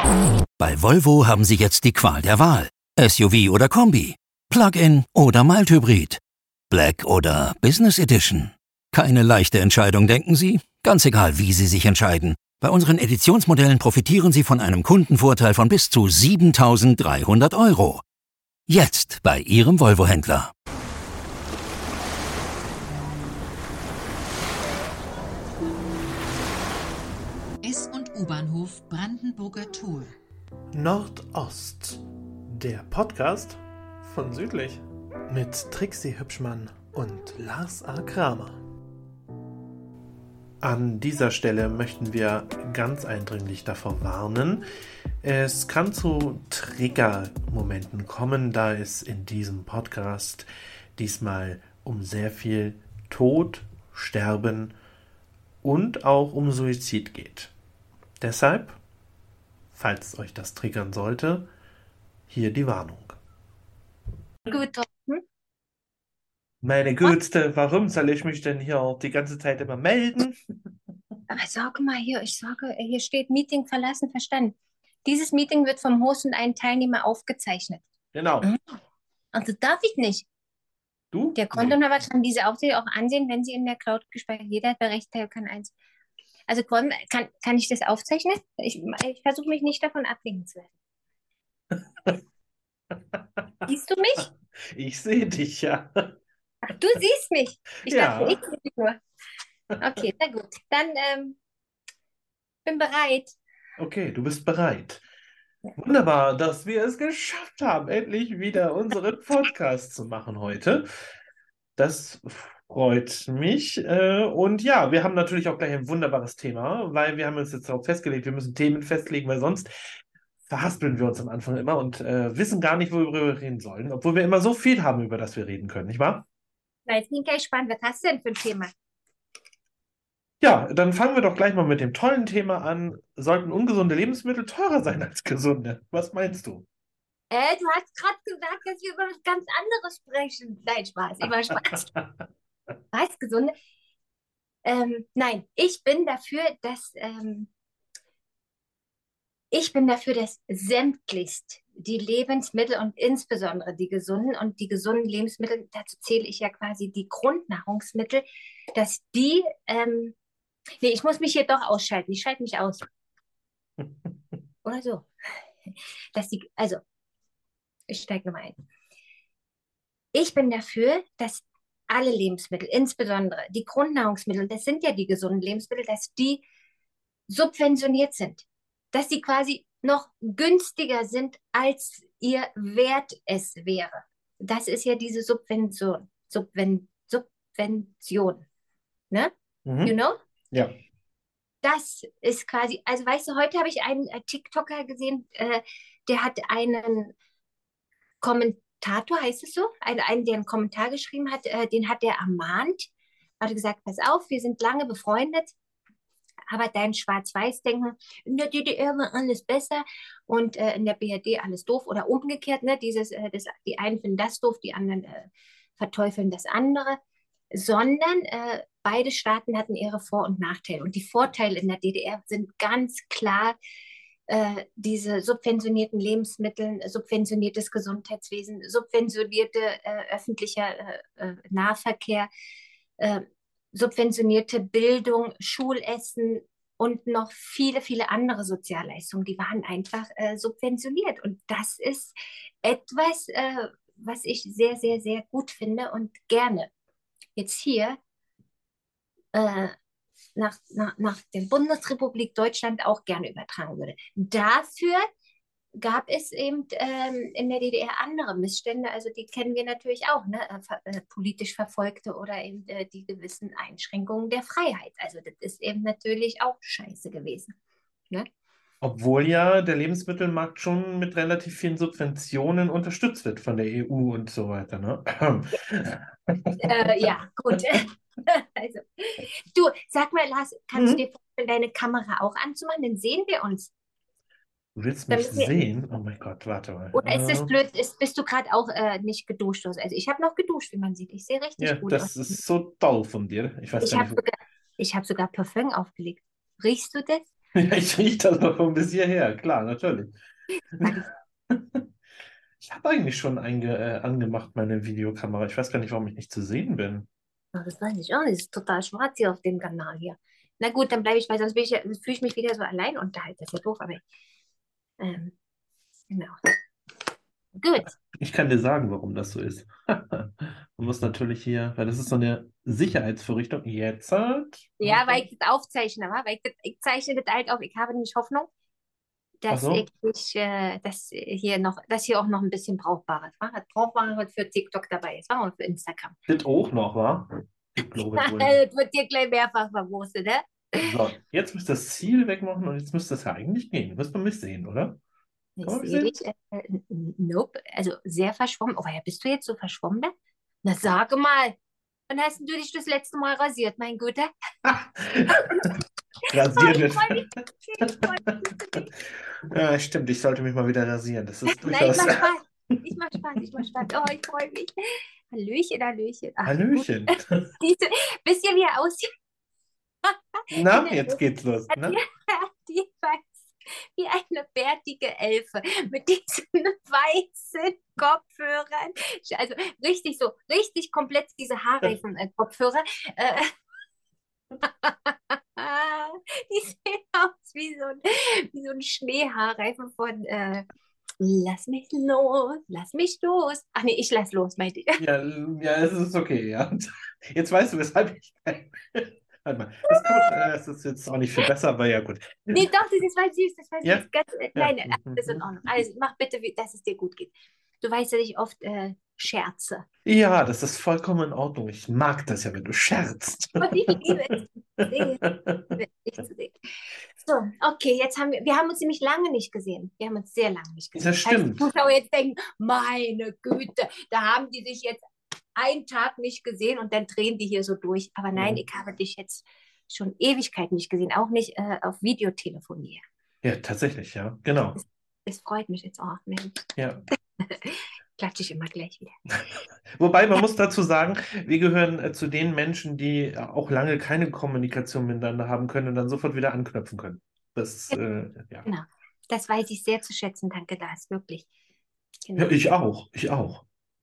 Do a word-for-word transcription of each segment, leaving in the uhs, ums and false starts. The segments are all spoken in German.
Bei Volvo haben Sie jetzt die Qual der Wahl. S U V oder Kombi, Plug-in oder Mild-Hybrid, Black oder Business Edition. Keine leichte Entscheidung, denken Sie? Ganz egal, wie Sie sich entscheiden. Bei unseren Editionsmodellen profitieren Sie von einem Kundenvorteil von bis zu siebentausenddreihundert Euro. Jetzt bei Ihrem Volvo-Händler. S- und U-Bahnhof Brandenburger Tor. Nordost, der Podcast von südlich mit Trixie Hübschmann und Lars A. Kramer. An dieser Stelle möchten wir ganz eindringlich davor warnen, es kann zu Triggermomenten kommen, da es in diesem Podcast diesmal um sehr viel Tod, Sterben und auch um Suizid geht. Deshalb, falls euch das triggern sollte, hier die Warnung. Gut, hm? Meine Güte, warum soll ich mich denn hier die ganze Zeit immer melden? Aber sag mal hier, ich sage, hier steht Meeting verlassen, verstanden. Dieses Meeting wird vom Host und einem Teilnehmer aufgezeichnet. Genau. Also darf ich nicht. Du? Der Kontoinhaber kann diese Aufzeichnung auch ansehen, wenn sie in der Cloud gespeichert. Jeder Berechtigte kann eins. Also kann, kann ich das aufzeichnen? Ich, ich versuche mich nicht davon ablenken zu lassen. Siehst du mich? Ich sehe dich, ja. Ach, du siehst mich. Ich Ja. dachte, ich sehe dich nur. Okay, na gut. Dann ähm, bin bereit. Okay, du bist bereit. Wunderbar, dass wir es geschafft haben, endlich wieder unseren Podcast zu machen heute. Das freut mich. äh, Und ja, wir haben natürlich auch gleich ein wunderbares Thema, weil wir haben uns jetzt darauf festgelegt, wir müssen Themen festlegen, weil sonst verhaspeln wir uns am Anfang immer und äh, wissen gar nicht, worüber wir reden sollen, obwohl wir immer so viel haben, über das wir reden können, nicht wahr? Na, jetzt bin ich gleich gespannt. Was hast du denn für ein Thema? Ja, dann fangen wir doch gleich mal mit dem tollen Thema an. Sollten ungesunde Lebensmittel teurer sein als gesunde? Was meinst du? Äh, du hast gerade gesagt, dass wir über was ganz anderes sprechen. Nein, Spaß, immer Spaß. Was, gesunde? Ähm, nein, ich bin dafür, dass ähm, ich bin dafür, dass sämtlichst die Lebensmittel und insbesondere die gesunden und die gesunden Lebensmittel, dazu zähle ich ja quasi die Grundnahrungsmittel, dass die, ähm, nee, ich muss mich hier doch ausschalten. Ich schalte mich aus. Oder so. Dass die, also, ich steige nochmal ein. Ich bin dafür, dass alle Lebensmittel, insbesondere die Grundnahrungsmittel, das sind ja die gesunden Lebensmittel, dass die subventioniert sind. Dass die quasi noch günstiger sind, als ihr Wert es wäre. Das ist ja diese Subvention. Subven Subvention. Ne? Mhm. You know? Ja. Das ist quasi, also weißt du, heute habe ich einen äh, TikToker gesehen, äh, der hat einen Kommentator, heißt es so, einen, einen, der einen Kommentar geschrieben hat, äh, den hat der ermahnt, hat gesagt, pass auf, wir sind lange befreundet, aber dein Schwarz-Weiß-Denken, in der D D R war alles besser und äh, in der B R D alles doof oder umgekehrt, ne? Dieses, äh, das, die einen finden das doof, die anderen äh, verteufeln das andere, sondern äh, beide Staaten hatten ihre Vor- und Nachteile. Und die Vorteile in der D D R sind ganz klar äh, diese subventionierten Lebensmittel, subventioniertes Gesundheitswesen, subventionierte äh, öffentlicher äh, äh, Nahverkehr, äh, subventionierte Bildung, Schulessen und noch viele, viele andere Sozialleistungen, die waren einfach äh, subventioniert. Und das ist etwas, äh, was ich sehr, sehr, sehr gut finde und gerne jetzt hier äh, nach, nach, nach der Bundesrepublik Deutschland auch gerne übertragen würde. Dafür gab es eben ähm, in der D D R andere Missstände, also die kennen wir natürlich auch, ne? äh, ver äh, politisch Verfolgte oder eben äh, die gewissen Einschränkungen der Freiheit. Also das ist eben natürlich auch scheiße gewesen. Ne? Obwohl ja der Lebensmittelmarkt schon mit relativ vielen Subventionen unterstützt wird von der E U und so weiter, ne? Äh, ja, gut. Also, du, sag mal, Lars, kannst du Mhm. dir vorstellen, deine Kamera auch anzumachen? Dann sehen wir uns. Du willst Dann mich müssen wir, sehen? Oh mein Gott, warte mal. oder ist es Äh, blöd, ist, bist du gerade auch äh, nicht geduscht? Also ich habe noch geduscht, wie man sieht. Ich sehe richtig ja, gut aus. das ist so toll von dir. Ich weiß Ich gar habe nicht, wo. sogar, ich hab sogar Parfüm aufgelegt. Riechst du das? Ja, ich rieche das noch von bis hierher, klar, natürlich. Sag ich, Ich habe eigentlich schon einge äh, angemacht, meine Videokamera. Ich weiß gar nicht, warum ich nicht zu sehen bin. "Oh, das weiß ich auch nicht. Es ist total schwarz hier auf dem Kanal hier. Na gut, dann bleibe ich, weil sonst bin ich, ja- fühle ich mich wieder so allein unterhalten. Das ist ja doof, aber ähm, genau. Gut. Ich kann dir sagen, warum das so ist. Man muss natürlich hier, weil das ist so eine Sicherheitsvorrichtung. Jetzt halt. Ja, weil ich das aufzeichne, wa? Weil ich, das, ich zeichne das halt auf. Ich habe nämlich Hoffnung, Ach dass ich, so, ich äh, dass hier noch, dass hier auch noch ein bisschen Brauchbares war. Das Brauchbares für TikTok dabei ist, wa? Und für Instagram. das auch noch, wa? Ich glaube wohl. Das wird dir gleich mehrfach verwurstet, ne? So, jetzt müsst ihr das Ziel wegmachen und jetzt müsste es ja eigentlich gehen. Müsst man mich sehen, oder? Ich Kann man mich sehe sehen? dich. Äh, äh, nope. Also sehr verschwommen. Oh, ja, bist du jetzt so verschwommen? Ne? Na, sage mal. Wann hast denn du dich das letzte Mal rasiert, mein Guter? Oh, Rasieren ich wird. freue mich. Ich freue mich für dich. Ja, stimmt, ich sollte mich mal wieder rasieren. Das ist Nein, ich durchaus. mach Spaß. Ich mach Spaß, ich mach Spaß. Oh, ich freue mich. Hallöchen, Hallöchen. Ach, gut. Hallöchen. Diese, wisst ihr, wie er aussieht? In Na, der jetzt geht's los, hat die, ne? die weiß, wie eine bärtige Elfe mit diesen weißen Kopfhörern. Also richtig so, richtig komplett diese Haarreifen-Kopfhörer. Äh, die sehen aus wie so ein, wie so ein Schneehaarreifen von äh, Lass mich los, lass mich los. Ach nee, ich lass los, meinte ich. Ja, ja, es ist okay, ja. Jetzt weißt du, weshalb ich. Warte mal, das kann man, äh, das ist jetzt auch nicht viel besser, aber ja, gut. Nee, doch, das ist voll süß, das war Ja? süß. Ganz, äh, Ja. nein, alles in Ordnung. Also mach bitte, wie- dass es dir gut geht. Du weißt, dass ich oft äh, scherze. Ja, das ist vollkommen in Ordnung. Ich mag das ja, wenn du scherzt. Und ich liebe es zu sehen. Nicht zu sehen. So, okay, jetzt haben wir, wir haben uns nämlich lange nicht gesehen. Wir haben uns sehr lange nicht gesehen. Das Falls die stimmt. Zuschauer jetzt denken, meine Güte, da haben die sich jetzt einen Tag nicht gesehen und dann drehen die hier so durch. Aber nein, Mhm. ich habe dich jetzt schon Ewigkeit nicht gesehen, auch nicht äh, auf Videotelefonie. Ja, tatsächlich, ja, genau. Es freut mich jetzt auch, Mensch. Ja. Klatsche ich immer gleich wieder. Wobei, man Ja, muss dazu sagen, wir gehören äh, zu den Menschen, die äh, auch lange keine Kommunikation miteinander haben können und dann sofort wieder anknüpfen können. Das, äh, ja. genau. Das weiß ich sehr zu schätzen. Danke, das wirklich. Ja, Genau. ich auch, ich auch.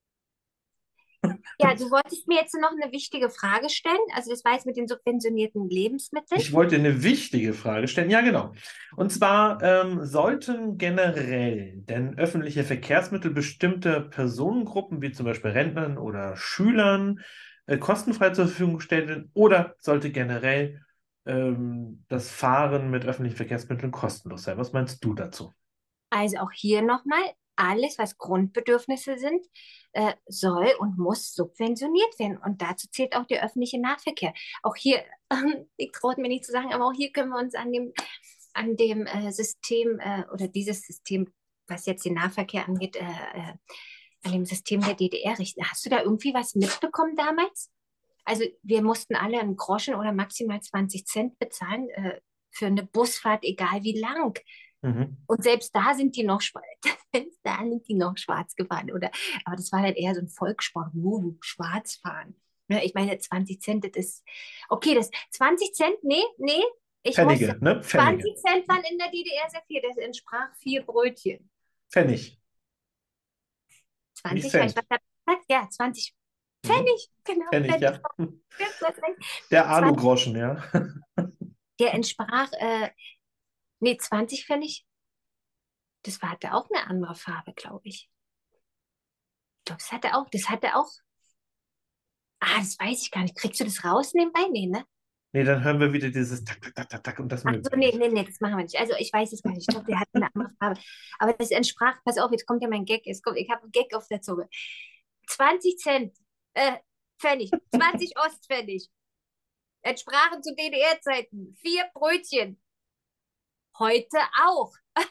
Ja, du wolltest mir jetzt noch eine wichtige Frage stellen. Also das war jetzt mit den subventionierten Lebensmitteln. Ich wollte eine wichtige Frage stellen. Ja, genau. Und zwar ähm, sollten generell denn öffentliche Verkehrsmittel bestimmte Personengruppen, wie zum Beispiel Rentnern oder Schülern, äh, kostenfrei zur Verfügung gestellt werden, oder sollte generell ähm, das Fahren mit öffentlichen Verkehrsmitteln kostenlos sein? Was meinst du dazu? Also auch hier nochmal, alles, was Grundbedürfnisse sind, äh, soll und muss subventioniert werden. Und dazu zählt auch der öffentliche Nahverkehr. Auch hier, ähm, ich traue mir nicht zu sagen, aber auch hier können wir uns an dem, an dem äh, System äh, oder dieses System, was jetzt den Nahverkehr angeht, äh, äh, an dem System der D D R richten. Hast du da irgendwie was mitbekommen damals? Also wir mussten alle einen Groschen oder maximal zwanzig Cent bezahlen äh, für eine Busfahrt, egal wie lang. Mhm. Und selbst da sind die noch schwarz, selbst da sind die noch schwarz gefahren, oder? Aber das war halt eher so ein Volkssport, uh, schwarz fahren. Ja, ich meine, zwanzig Cent, das ist, okay, das zwanzig Cent, nee, nee, ich muss, Pfennige, ne? Pfennige. zwanzig Cent waren in der D D R sehr viel, das entsprach vier Brötchen. Pfennig, nicht zwanzig, weil ich Cent. was hab gesagt? Ja, zwanzig Mhm. Pfennig, genau, Pfennig, Pfennig. ja. Stimmt, du hast recht. Der zwanzig, Alugroschen, ja. der entsprach, äh, nee, zwanzig Pfennig, das war, hatte auch eine andere Farbe, glaube ich. Ich glaube, das hatte auch, das hatte auch. Ah, das weiß ich gar nicht. Kriegst du das raus nebenbei? Nee, ne? Nee, dann hören wir wieder dieses Tak, Tak, Tak, Tak, Tak und das Ach mögen so, wir nee, nicht. nee, nee, das machen wir nicht. Also ich weiß es gar nicht. Ich glaube, der hat eine andere Farbe. Aber das entsprach, pass auf, jetzt kommt ja mein Gag. Jetzt kommt, ich habe einen Gag auf der Zunge. zwanzig Cent, äh, Pfennig, zwanzig Ostpfennig. Entsprachen zu D D R-Zeiten vier Brötchen. Heute auch.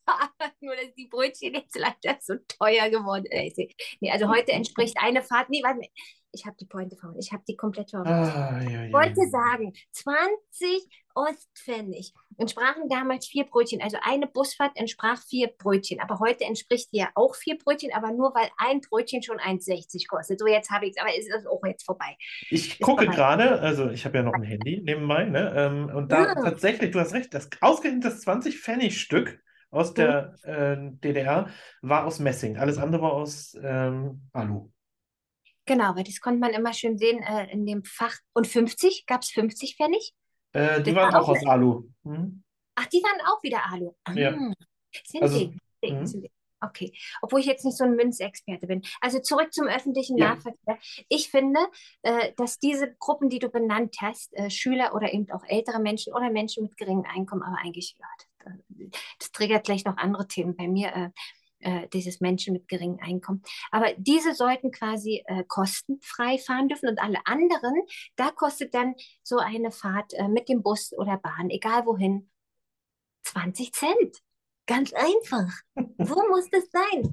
Nur, dass die Brötchen jetzt leider so teuer geworden sind. Nee, also heute entspricht eine Fahrt, nee, warte, ich habe die Pointe verloren, ich habe die komplett verloren. Ah, ja, Ich ja, wollte ja. sagen, zwanzig Ostpfennig entsprachen damals vier Brötchen. Also eine Busfahrt entsprach vier Brötchen. Aber heute entspricht die ja auch vier Brötchen, aber nur weil ein Brötchen schon eins sechzig kostet. So, jetzt habe ich es, aber ist es auch jetzt vorbei. Ich Ist gucke vorbei. gerade, also ich habe ja noch ein Handy nebenbei, ne? Ähm, und da Ja. tatsächlich, du hast recht, das ausgerechnet das zwanzig-Pfennig-Stück aus Mhm. der äh, D D R war aus Messing. Alles andere war aus ähm, Alu. Genau, weil das konnte man immer schön sehen äh, in dem Fach. Und fünfzig? Gab es fünfzig Pfennig? Äh, Das die waren war auch auch eine. aus Alu. Hm? Ach, die waren auch wieder Alu. Ah, Ja, sind also, die? Sind hm? die? Okay, obwohl ich jetzt nicht so ein Münzexperte bin. Also zurück zum öffentlichen Ja. Nahverkehr. Ich finde, äh, dass diese Gruppen, die du benannt hast, äh, Schüler oder eben auch ältere Menschen oder Menschen mit geringem Einkommen, aber eigentlich, ja, das, das triggert gleich noch andere Themen bei mir, äh, äh, dieses Menschen mit geringem Einkommen. Aber diese sollten quasi äh, kostenfrei fahren dürfen und alle anderen, da kostet dann so eine Fahrt äh, mit dem Bus oder Bahn, egal wohin, zwanzig Cent. Ganz einfach. Wo muss das sein?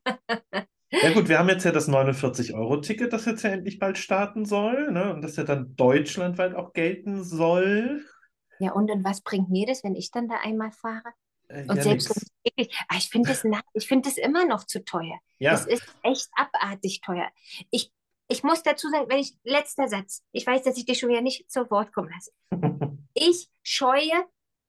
Ja gut, wir haben jetzt ja das neunundvierzig-Euro-Ticket, das jetzt ja endlich bald starten soll, ne? Und das ja dann deutschlandweit auch gelten soll. Ja, und, und was bringt mir das, wenn ich dann da einmal fahre? Äh, Und ja, selbst wenn nix. ich wirklich, ah, ich finde das, na- ich finde das immer noch zu teuer. Das Ja. ist echt abartig teuer. Ich, ich muss dazu sagen, wenn ich, letzter Satz, ich weiß, dass ich dich schon wieder nicht zu Wort kommen lasse. Ich scheue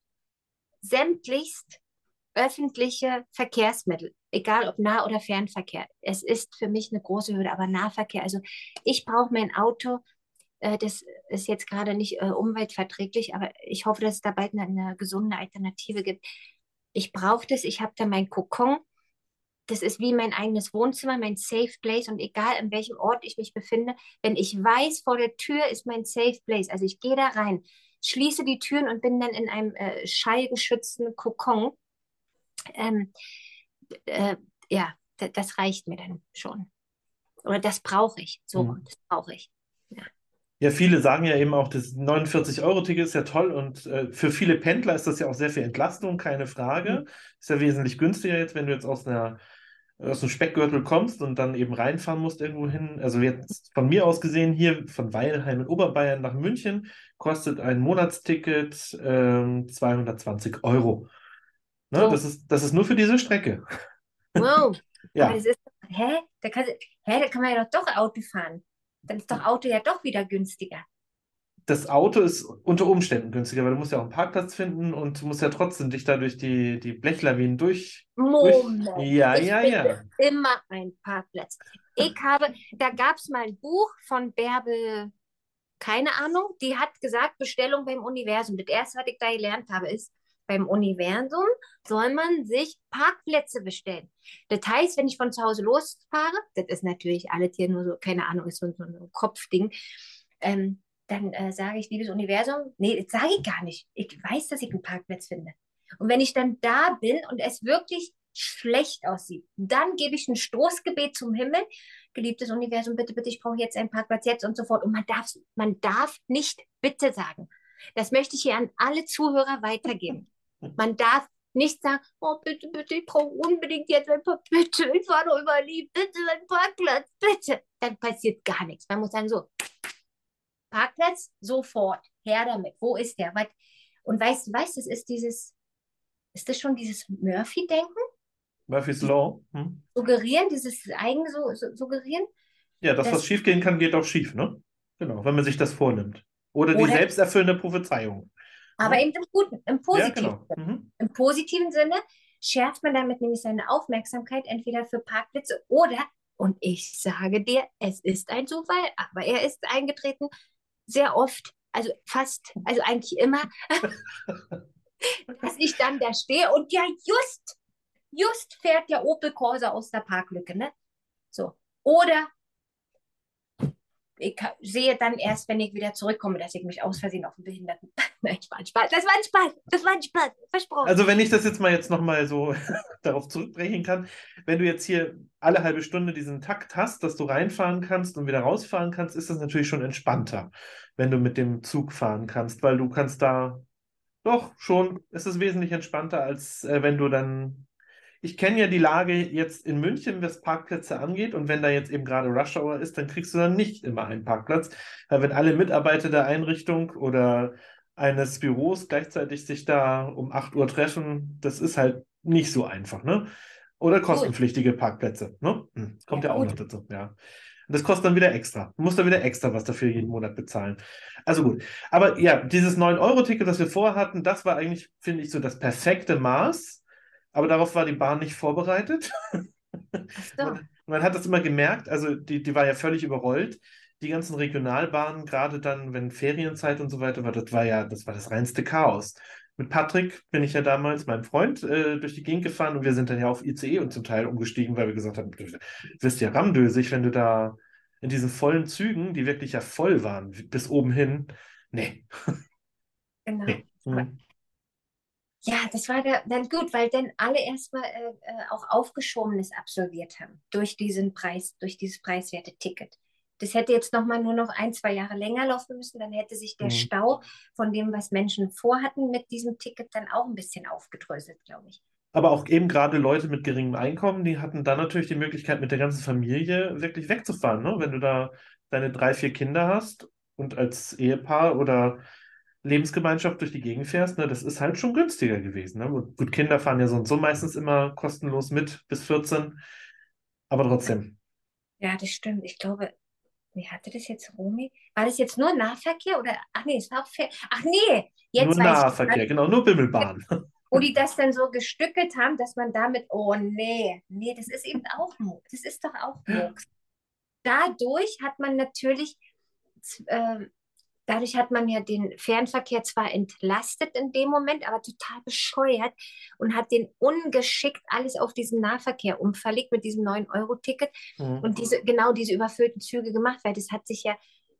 sämtlichst öffentliche Verkehrsmittel, egal ob Nah- oder Fernverkehr. Es ist für mich eine große Hürde, aber Nahverkehr, also ich brauche mein Auto, äh, das ist jetzt gerade nicht äh, umweltverträglich, aber ich hoffe, dass es da bald eine, eine gesunde Alternative gibt. Ich brauche das, ich habe da meinen Kokon, das ist wie mein eigenes Wohnzimmer, mein Safe Place und egal in welchem Ort ich mich befinde, wenn ich weiß, vor der Tür ist mein Safe Place, also ich gehe da rein, schließe die Türen und bin dann in einem äh, schallgeschützten Kokon, ähm, äh, ja, d- das reicht mir dann schon. Oder das brauche ich. So, Hm. das brauche ich. Ja. Ja, viele sagen ja eben auch, das neunundvierzig-Euro-Ticket ist ja toll und äh, für viele Pendler ist das ja auch sehr viel Entlastung, keine Frage. Ist ja wesentlich günstiger jetzt, wenn du jetzt aus einer, aus einem Speckgürtel kommst und dann eben reinfahren musst irgendwo hin. Also jetzt von mir aus gesehen hier von Weilheim in Oberbayern nach München kostet ein Monatsticket ähm, zweihundertzwanzig Euro. Ne, das So, ist, das ist nur für diese Strecke. wow. Aber Ja, das ist, hä? Da kann, hä? Da kann man ja doch Auto fahren. Dann ist doch Auto ja doch wieder günstiger. das Auto ist unter Umständen günstiger, weil du musst ja auch einen Parkplatz finden und du musst ja trotzdem dich da durch die, die Blechlawinen durch, durch. Moment, Ja, ich ja, finde ja. immer einen Parkplatz. Ich habe, da gab es mal ein Buch von Bärbel, keine Ahnung, die hat gesagt, Bestellung beim Universum. Das erste, was ich da gelernt habe, ist, beim Universum soll man sich Parkplätze bestellen. Das heißt, wenn ich von zu Hause losfahre, das ist natürlich alles hier nur so, keine Ahnung, ist so, so ein Kopfding, ähm, dann äh, sage ich, liebes Universum, nee, das sage ich gar nicht. Ich weiß, dass ich einen Parkplatz finde. Und wenn ich dann da bin und es wirklich schlecht aussieht, dann gebe ich ein Stoßgebet zum Himmel. Geliebtes Universum, bitte, bitte, ich brauche jetzt einen Parkplatz jetzt und sofort. Und man darf, man darf nicht bitte sagen. Das möchte ich hier an alle Zuhörer weitergeben. Man darf nicht sagen, oh, bitte, bitte, ich brauche unbedingt jetzt ein Parkplatz. Bitte, ich fahre doch über die, bitte, ein Parkplatz, bitte. Dann passiert gar nichts. Man muss sagen, so, Parkplatz, sofort, her damit. Wo ist der? Was? Und weißt du, weißt, das ist dieses, ist das schon dieses Murphy-Denken? Murphy's Law. Hm? Suggerieren, dieses eigene so, so, Suggerieren? Ja, das, was Das, schief gehen kann, geht auch schief, ne? Genau, wenn man sich das vornimmt. Oder die oder, selbsterfüllende Prophezeiung. aber Ne? eben im Guten, im Ja, Positiven. genau. Mhm. Im positiven Sinne schärft man damit nämlich seine Aufmerksamkeit entweder für Parkplätze oder, und ich sage dir, es ist ein Zufall, aber er ist eingetreten, sehr oft, also fast, also eigentlich immer, dass ich dann da stehe und ja, just, just fährt der Opel Corsa aus der Parklücke, ne? So. Oder ich sehe dann erst, wenn ich wieder zurückkomme, dass ich mich aus Versehen auf den Behinderten. Nein, Spaß, Spaß. Das war ein Spaß. Das war ein Spaß. Versprochen. Also wenn ich das jetzt mal jetzt nochmal so darauf zurückbrechen kann, wenn du jetzt hier alle halbe Stunde diesen Takt hast, dass du reinfahren kannst und wieder rausfahren kannst, ist das natürlich schon entspannter, wenn du mit dem Zug fahren kannst, weil du kannst da doch schon, ist es wesentlich entspannter, als äh, wenn du dann ich kenne ja die Lage jetzt in München, was Parkplätze angeht. Und wenn da jetzt eben gerade Rush Hour ist, dann kriegst du dann nicht immer einen Parkplatz. Weil wenn alle Mitarbeiter der Einrichtung oder eines Büros gleichzeitig sich da um acht Uhr treffen, das ist halt nicht so einfach, ne? Oder Gut, kostenpflichtige Parkplätze, ne? Hm, ja kommt ja auch noch gut. dazu, ja. Und das kostet dann wieder extra. Du musst dann wieder extra was dafür jeden Monat bezahlen. Also gut. Aber ja, dieses neun-Euro-Ticket, das wir vorher hatten, das war eigentlich, finde ich, so das perfekte Maß. Aber darauf war die Bahn nicht vorbereitet. Ach so. Man, man hat das immer gemerkt, also die, die war ja völlig überrollt. Die ganzen Regionalbahnen, gerade dann, wenn Ferienzeit und so weiter war, das war ja, das war das reinste Chaos. Mit Patrick bin ich ja damals, meinem Freund, äh, durch die Gegend gefahren und wir sind dann ja auf I C E und zum Teil umgestiegen, weil wir gesagt haben, du wirst ja rammdösig, wenn du da in diesen vollen Zügen, die wirklich ja voll waren, bis oben hin. Nee, Genau. nee. Aber Hm. ja, das war da, dann gut, weil dann alle erstmal äh, äh, auch Aufgeschobenes absolviert haben durch diesen Preis, durch dieses preiswerte Ticket. Das hätte jetzt noch mal nur noch ein, zwei Jahre länger laufen müssen, dann hätte sich der Hm. Stau von dem, was Menschen vorhatten mit diesem Ticket, dann auch ein bisschen aufgedröselt, glaube ich. Aber auch eben gerade Leute mit geringem Einkommen, die hatten dann natürlich die Möglichkeit, mit der ganzen Familie wirklich wegzufahren, ne? Wenn du da deine drei, vier Kinder hast und als Ehepaar oder Lebensgemeinschaft durch die Gegend fährst, ne, das ist halt schon günstiger gewesen. Ne? Und gut, Kinder fahren ja so und so meistens immer kostenlos mit bis vierzehn, aber trotzdem. Ja, das stimmt. Ich glaube, wie hatte das jetzt Romy? War das jetzt nur Nahverkehr oder? Ach nee, es war auch Ver Ach nee, Nur jetzt weiß ich. Nahverkehr, genau, nur Bimmelbahn. Wo die das dann so gestückelt haben, dass man damit, oh nee, nee, das ist eben auch Murks. Das ist doch auch Murks. Dadurch hat man natürlich, äh, dadurch hat man ja den Fernverkehr zwar entlastet in dem Moment, aber total bescheuert und hat den ungeschickt alles auf diesen Nahverkehr umverlegt mit diesem neun-Euro-Ticket Hm. und diese, genau diese überfüllten Züge gemacht, weil das hat sich ja,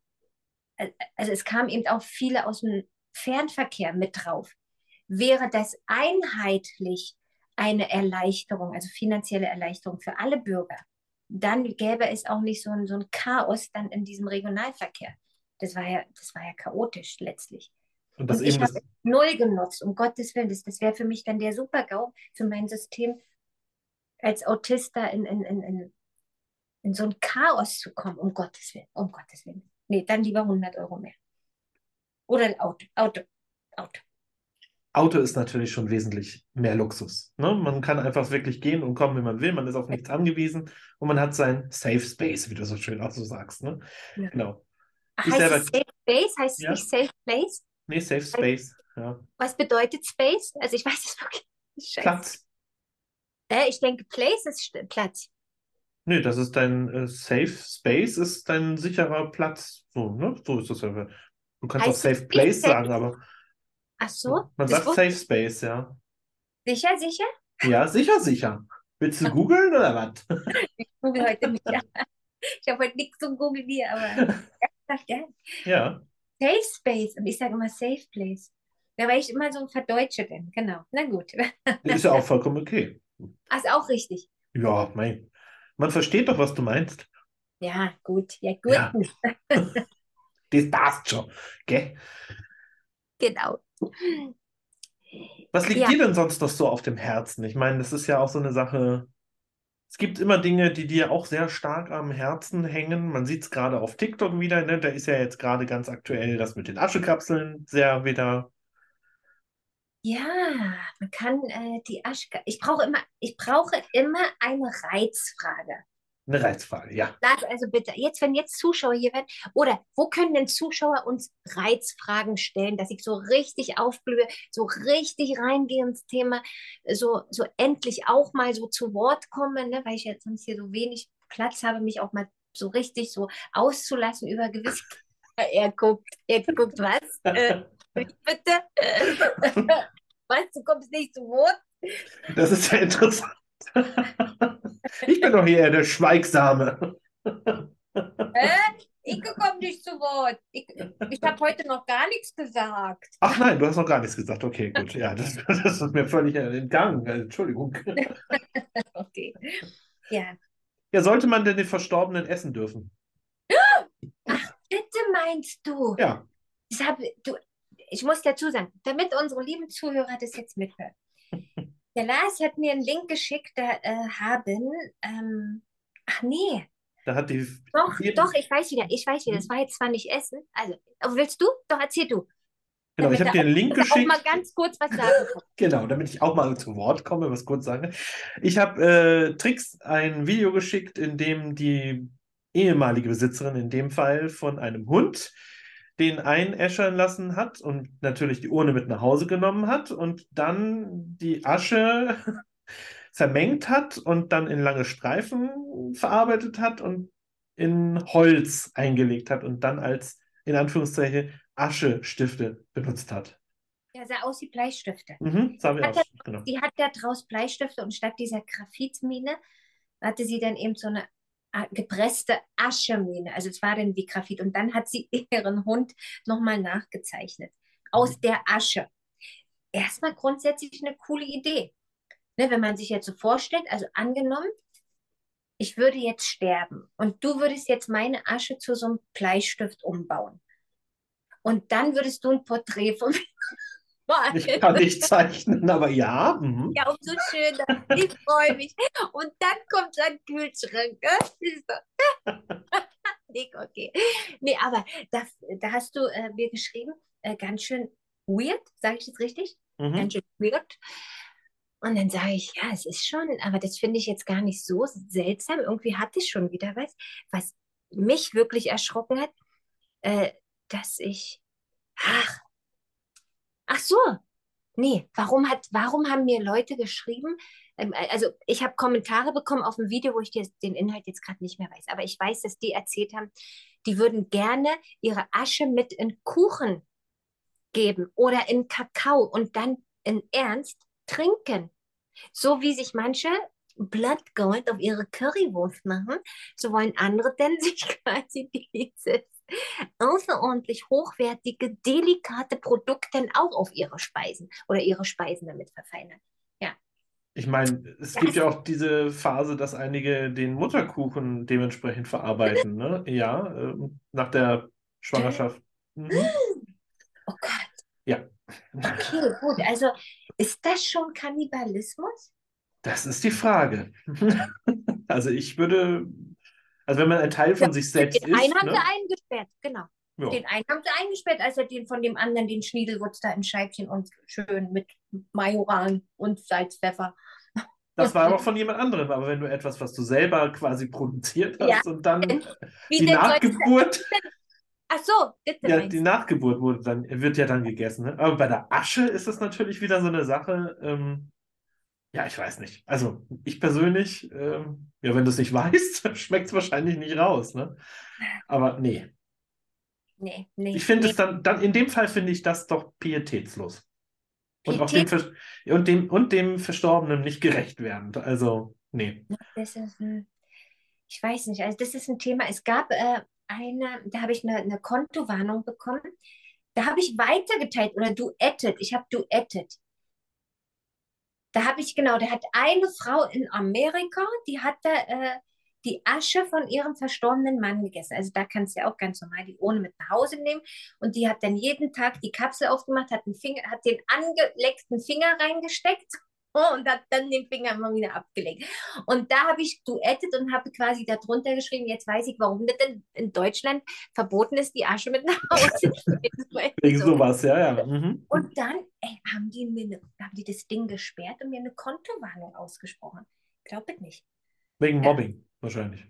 äh, also es kamen eben auch viele aus dem Fernverkehr mit drauf. Wäre das einheitlich eine Erleichterung, also finanzielle Erleichterung für alle Bürger, dann gäbe es auch nicht so ein, so ein Chaos dann in diesem Regionalverkehr. Das war ja, das war ja chaotisch letztlich. Und das Und eben ich habe das, null genutzt, um Gottes Willen. Das, das wäre für mich dann der Super-GAU für mein System, als Autist da in, in, in, in, in so ein Chaos zu kommen, um Gottes Willen, um Gottes Willen. Nee, dann lieber hundert Euro mehr. Oder ein Auto, Auto, Auto. Auto ist natürlich schon wesentlich mehr Luxus. Ne? Man kann einfach wirklich gehen und kommen, wie man will. Man ist auf nichts angewiesen und man hat sein Safe Space, wie du so schön auch so sagst. Ne? Ja. Genau. Ich Heißt es selber, Safe Space? Heißt es ja, nicht Safe Place? nee, Safe Space, ja. Was bedeutet Space? Also ich weiß es wirklich nicht. Scheiße. Platz. Äh, ich denke, Place ist St- Platz. Nee, das ist dein äh, Safe Space, ist dein sicherer Platz. So, ne? So ist das ja. Du kannst auch Heißt es Safe nicht Place Safe? sagen, aber Ach so, man das sagt wusste Safe ich. Space, ja. Sicher, sicher? Ja, sicher, sicher. Willst du googeln oder was? Ich google heute nicht. Ich habe heute nichts zum Googeln hier, aber ja, sag ja. Ja, Safe Space. Und ich sage immer Safe Place. Da weil ich immer so ein Verdeutsche bin. Genau. Na gut. ist ja auch vollkommen okay. Ach, ist auch richtig. Ja, mein, man versteht doch, was du meinst. Ja, gut. Ja, gut. Ja, das passt schon. Gell? Genau. Was liegt Ja, dir denn sonst noch so auf dem Herzen? Ich meine, das ist ja auch so eine Sache. Es gibt immer Dinge, die dir auch sehr stark am Herzen hängen. Man sieht es gerade auf TikTok wieder, ne? Da ist ja jetzt gerade ganz aktuell das mit den Aschekapseln sehr wieder. ja, man kann äh, die Aschka. Ich brauche immer, ich brauche immer eine Reizfrage. Eine Reizfrage, ja. Sag also bitte, jetzt, wenn jetzt Zuschauer hier werden, oder wo können denn Zuschauer uns Reizfragen stellen, dass ich so richtig aufblühe, so richtig reingehe ins Thema, so, so endlich auch mal so zu Wort komme, ne, weil ich jetzt sonst hier so wenig Platz habe, mich auch mal so richtig so auszulassen über gewisse. Er guckt, er guckt, was? Äh, wie bitte? Was, du kommst nicht zu Wort? Das ist ja interessant. Ich bin doch hier eher der Schweigsame. Hä? Ich komme nicht zu Wort. Ich, ich habe heute noch gar nichts gesagt. Ach nein, du hast noch gar nichts gesagt. Okay, gut. Ja, das, das ist mir völlig entgangen. Entschuldigung. Okay. Ja. Ja, sollte man denn den Verstorbenen essen dürfen? Bitte meinst du? Ja. Das hab, du, ich muss dazu sagen, damit unsere lieben Zuhörer das jetzt mithören. Der Lars hat mir einen Link geschickt, da äh, haben, ähm, ach nee, Da hat die, doch, doch, die ich weiß wieder, ich weiß wieder, das war jetzt zwar nicht Essen, also, aber willst du? Doch, erzähl du, genau, ich damit habe er dir auch, einen Link dass er auch mal geschickt. ganz kurz was sagen kann. Genau, damit ich auch mal zu Wort komme, was kurz sage. Ich habe äh, Trix ein Video geschickt, in dem die ehemalige Besitzerin, in dem Fall von einem Hund, den einäschern lassen hat und natürlich die Urne mit nach Hause genommen hat und dann die Asche vermengt hat und dann in lange Streifen verarbeitet hat und in Holz eingelegt hat und dann als, in Anführungszeichen, Aschestifte benutzt hat. Der sah aus wie Bleistifte. Mhm, sah wie Hat er, aus, genau. die hat da draus Bleistifte und statt dieser Graphitmine hatte sie dann eben so eine a- gepresste Aschemine. Also es war dann wie Graphit. Und dann hat sie ihren Hund nochmal nachgezeichnet. Aus der Asche. Erstmal grundsätzlich eine coole Idee. Ne, wenn man sich jetzt so vorstellt, also angenommen, ich würde jetzt sterben und du würdest jetzt meine Asche zu so einem Bleistift umbauen. Und dann würdest du ein Porträt von mir Ich malen. kann nicht zeichnen, aber ja. Mhm. Ja, umso schöner. Ich freue mich. Und dann kommt ein Kühlschrank. Gell? Siehst du? Nick, okay. Nee, aber da, da hast du äh, mir geschrieben, äh, ganz schön weird, sage ich das richtig? Mhm. Ganz schön weird. Und dann sage ich, ja, es ist schon, aber das finde ich jetzt gar nicht so seltsam. Irgendwie hatte ich schon wieder was, was mich wirklich erschrocken hat, äh, dass ich, ach, ach so, nee, warum hat, warum haben mir Leute geschrieben? Ähm, also ich habe Kommentare bekommen auf ein Video, wo ich dir den Inhalt jetzt gerade nicht mehr weiß, aber ich weiß, dass die erzählt haben, die würden gerne ihre Asche mit in Kuchen geben oder in Kakao und dann in Ernst trinken. So wie sich manche Blood Gold auf ihre Currywurst machen, so wollen andere denn sich quasi dieses außerordentlich hochwertige, delikate Produkt dann auch auf ihre Speisen oder ihre Speisen damit verfeinern. Ja. Ich meine, es Ja, gibt es, ja auch diese Phase, dass einige den Mutterkuchen dementsprechend verarbeiten, ne? Ja, ähm, nach der Schwangerschaft. Mhm. oh Gott, Ja, okay, gut. Also ist das schon Kannibalismus? das ist die Frage. Also ich würde, also wenn man ein Teil Ja, von sich den selbst einen ist, haben sie ne? eingesperrt, genau. Ja, Den einen haben sie eingesperrt, als er den von dem anderen, den Schniedelwurz da in Scheibchen und schön mit Majoran und Salz, Pfeffer. das war aber von jemand anderem. Aber wenn du etwas, was du selber quasi produziert Ja, hast und dann denn, äh, wie die denn soll Nachgeburt, das? Ach so, bitte ja, die meinst Nachgeburt wurde dann, wird ja dann gegessen, ne? Aber bei der Asche ist das natürlich wieder so eine Sache, ähm, ja, ich weiß nicht. Also ich persönlich, ähm, ja, wenn du es nicht weißt, schmeckt es wahrscheinlich nicht raus, ne? Aber nee. du? Nee, Ich nee, finde nee. es dann, dann, in dem Fall finde ich das doch pietätslos. Und auch dem, Pietät, Vers- und dem, und dem Verstorbenen nicht gerecht werdend. Also, nee. das ist ein, ich weiß nicht, also das ist ein Thema. Es gab äh, eine, da habe ich eine, eine Kontowarnung bekommen. Da habe ich weitergeteilt oder duettet. Ich habe duettet. Da habe ich, genau, da hat eine Frau in Amerika, die hatte äh, die Asche von ihrem verstorbenen Mann gegessen. Also da kannst du ja auch ganz normal die Urne mit nach Hause nehmen. Und die hat dann jeden Tag die Kapsel aufgemacht, hat, den Finger, hat den angeleckten Finger reingesteckt und hat dann den Finger immer wieder abgelegt. Und da habe ich duettet und habe quasi darunter geschrieben, jetzt weiß ich, warum das denn in Deutschland verboten ist, die Asche mit nach Hause zu nehmen. Wegen So. sowas, ja, ja. Mhm. Und dann, ey, haben die mir ne, haben die das Ding gesperrt und mir eine Kontowarnung ausgesprochen. Glaub es nicht. Wegen Ja. Mobbing, wahrscheinlich.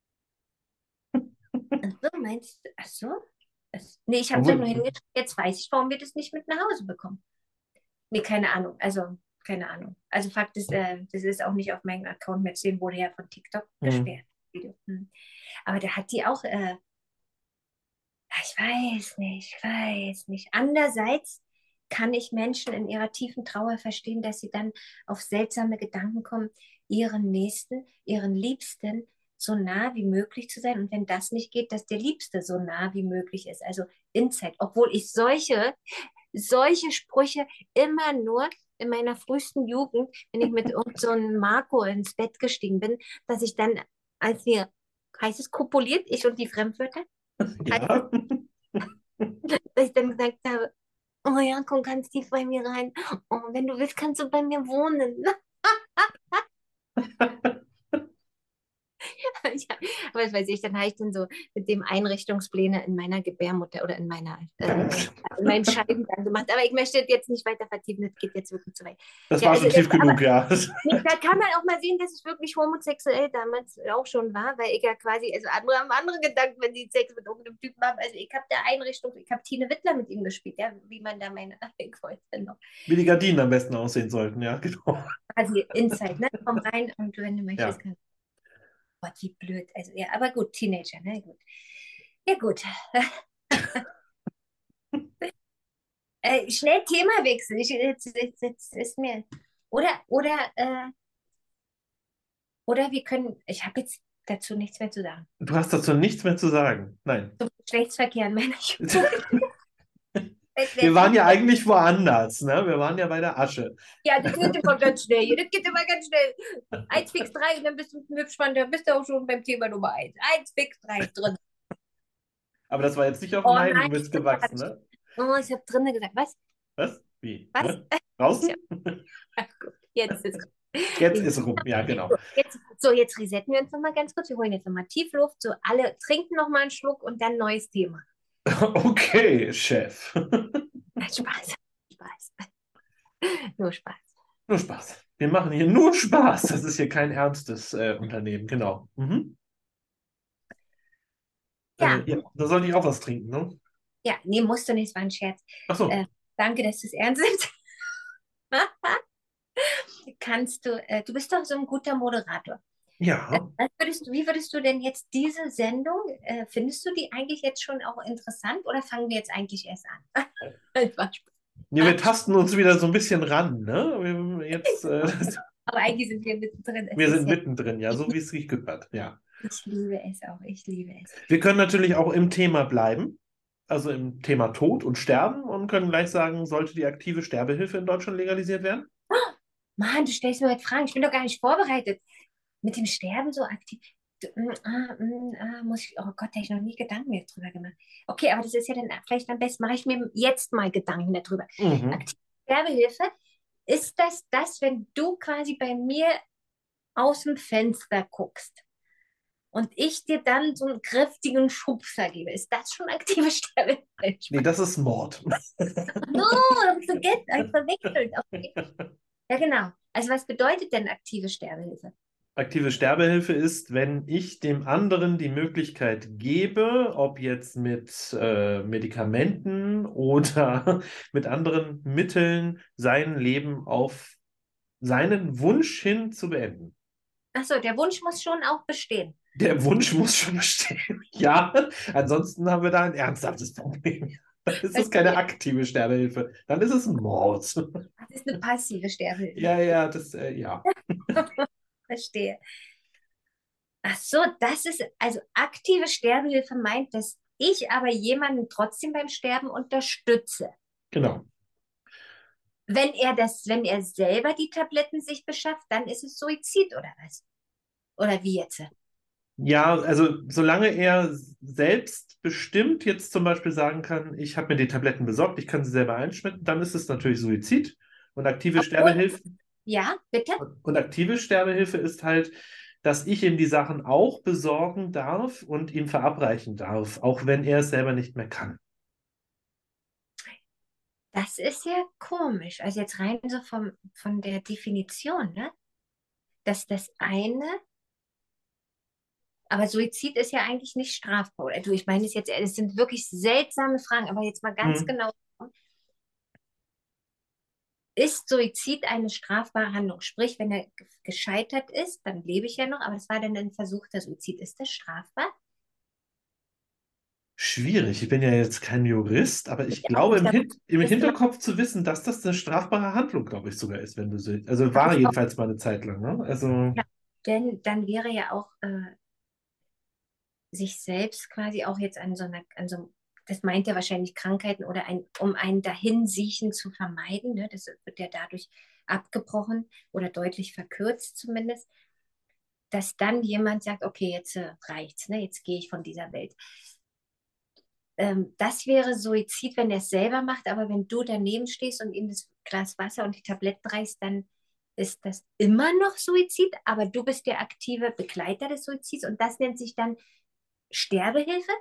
Ach so, meinst du? Ach so? Das, nee, ich habe doch nur Obwohl, hingeschrieben, jetzt weiß ich, warum wir das nicht mit nach Hause bekommen. Nee, keine Ahnung. Also, keine Ahnung. Also Fakt ist, äh, das ist auch nicht auf meinem Account mehr zu sehen, wurde ja von TikTok hm. gesperrt. Video. Hm. Aber da hat die auch, äh, ich weiß nicht, ich weiß nicht. Andererseits kann ich Menschen in ihrer tiefen Trauer verstehen, dass sie dann auf seltsame Gedanken kommen, ihren Nächsten, ihren Liebsten so nah wie möglich zu sein. Und wenn das nicht geht, dass der Liebste so nah wie möglich ist. Also Inzeit. Obwohl ich solche, solche Sprüche immer nur in meiner frühesten Jugend, wenn ich mit irgend so einem Marco ins Bett gestiegen bin, dass ich dann, als wir, heißt es kopuliert, ich und die Fremdwörter, Ja. dass ich dann gesagt habe, Oh ja, komm ganz tief bei mir rein. Oh, wenn du willst, kannst du bei mir wohnen. Ja, aber was weiß ich, dann habe ich dann so mit dem Einrichtungspläne in meiner Gebärmutter oder in meiner äh, in meinen Scheiben dann gemacht. Aber ich möchte das jetzt nicht weiter vertiefen, das geht jetzt wirklich zu weit. Das Ja, war also schon das, tief genug, aber ja. nee, da kann man auch mal sehen, dass es wirklich homosexuell damals auch schon war, weil ich ja quasi, also andere haben andere Gedanken, wenn sie Sex mit irgendeinem Typen haben. Also ich habe der Einrichtung, ich habe Tine Wittler mit ihm gespielt, ja, wie man da meine, ich wollte noch. Wie die Gardinen am besten aussehen sollten, ja, genau. Quasi Inside, ne? Komm rein und wenn du möchtest, Ja. kannst Gott, wie blöd. Also ja, aber gut, Teenager, ne? Gut. Ja, gut. Äh, schnell Themawechsel. Ich, jetzt, jetzt, jetzt ist mir. Oder, oder, äh, oder wir können. Ich habe jetzt dazu nichts mehr zu sagen. Du hast dazu nichts mehr zu sagen. Nein. Zum Geschlechtsverkehr in meiner Jugend. Wir waren ja eigentlich woanders, ne? Wir waren ja bei der Asche. Ja, das geht immer ganz schnell. hier. Das geht immer ganz schnell. Eins fix drei und dann bist du hübsch, Mann, dann bist du auch schon beim Thema Nummer eins. Eins fix drei drin. Aber das war jetzt nicht auf Oh meinen nein, Witz gewachsen, ne? oh, ich habe drinnen gesagt. Was? Was? Wie? Was? Ne? Draußen? Ach, gut. Jetzt ist Jetzt ist rum, ja, genau. Jetzt, so, jetzt resetten wir uns nochmal ganz kurz. Wir holen jetzt nochmal Tiefluft. So, alle trinken nochmal einen Schluck und dann neues Thema. Okay, Chef. Spaß. Spaß. Nur Spaß. Nur Spaß. Wir machen hier nur Spaß. Das ist hier kein ernstes äh, Unternehmen, genau. Mhm. Ja. Äh, ja, da sollte ich auch was trinken, ne? Ja, nee, musst du nicht, es war ein Scherz. Ach so. Äh, danke, dass du es ernst nimmst. Kannst du, äh, du bist doch so ein guter Moderator. Ja. Was würdest du, wie würdest du denn jetzt diese Sendung, äh, findest du die eigentlich jetzt schon auch interessant oder fangen wir jetzt eigentlich erst an? Einfach Spaß. Nee, wir tasten uns wieder so ein bisschen ran, ne? Wir, jetzt, äh, Aber eigentlich sind wir mittendrin. Es wir ist sind ja, mittendrin, ja, so wie es sich gehört, ja. ich liebe es auch, ich liebe es. Wir können natürlich auch im Thema bleiben, also im Thema Tod und Sterben und können gleich sagen, sollte die aktive Sterbehilfe in Deutschland legalisiert werden? Mann, du stellst mir heute Fragen, ich bin doch gar nicht vorbereitet. Mit dem Sterben so aktiv. Du, mm, ah, mm, ah, muss ich, oh Gott, da habe ich noch nie Gedanken mehr drüber gemacht. Okay, aber das ist ja dann vielleicht am besten, mache ich mir jetzt mal Gedanken darüber. Mhm. Aktive Sterbehilfe, ist das das, wenn du quasi bei mir aus dem Fenster guckst und ich dir dann so einen kräftigen Schubser gebe? Ist das schon aktive Sterbehilfe? Nee, das ist Mord. No, hab ich vergessen, hab ich verwechselt. Okay. Ja, genau. Also was bedeutet denn aktive Sterbehilfe? Aktive Sterbehilfe ist, wenn ich dem anderen die Möglichkeit gebe, ob jetzt mit äh, Medikamenten oder mit anderen Mitteln, sein Leben auf seinen Wunsch hin zu beenden. Achso, der Wunsch muss schon auch bestehen. Der Wunsch muss schon bestehen. Ja, ansonsten haben wir da ein ernsthaftes Problem. Dann ist es keine aktive Sterbehilfe, dann ist es ein Mord. Das ist eine passive Sterbehilfe. Ja, ja, das, äh, ja. Verstehe. Ach so, das ist, also aktive Sterbehilfe meint, dass ich aber jemanden trotzdem beim Sterben unterstütze. Genau. Wenn er das, wenn er selber die Tabletten sich beschafft, dann ist es Suizid oder was? Oder wie jetzt? Ja, also solange er selbstbestimmt jetzt zum Beispiel sagen kann, ich habe mir die Tabletten besorgt, ich kann sie selber einschmecken, dann ist es natürlich Suizid. Und aktive Obwohl- Sterbehilfe, Ja, bitte? und aktive Sterbehilfe ist halt, dass ich ihm die Sachen auch besorgen darf und ihm verabreichen darf, auch wenn er es selber nicht mehr kann. Das ist ja komisch. Also jetzt rein so vom, von der Definition, ne? Dass das eine, aber Suizid ist ja eigentlich nicht strafbar. Oder du, ich meine es jetzt, es sind wirklich seltsame Fragen, aber jetzt mal ganz Hm. genau. Ist Suizid eine strafbare Handlung? Sprich, wenn er ge- gescheitert ist, dann lebe ich ja noch, aber das war dann ein versuchter Suizid. Ist das strafbar? Schwierig. Ich bin ja jetzt kein Jurist, aber ich Ich auch glaube im, nicht, Hin im das- Hinterkopf zu wissen, dass das eine strafbare Handlung, glaube ich, sogar ist, wenn du so. Also war ich auch. jedenfalls mal eine Zeit lang, ne? Also, Ja. Denn dann wäre ja auch äh, sich selbst quasi auch jetzt an so einer, an so einem, das meint ja wahrscheinlich Krankheiten oder ein, um ein Dahinsiechen zu vermeiden, ne? Das wird ja dadurch abgebrochen oder deutlich verkürzt zumindest, dass dann jemand sagt, okay, jetzt äh, reicht's, ne? Jetzt gehe ich von dieser Welt. Ähm, das wäre Suizid, wenn er es selber macht, aber wenn du daneben stehst und ihm das Glas Wasser und die Tabletten reichst, dann ist das immer noch Suizid, aber du bist der aktive Begleiter des Suizids und das nennt sich dann Sterbehilfe?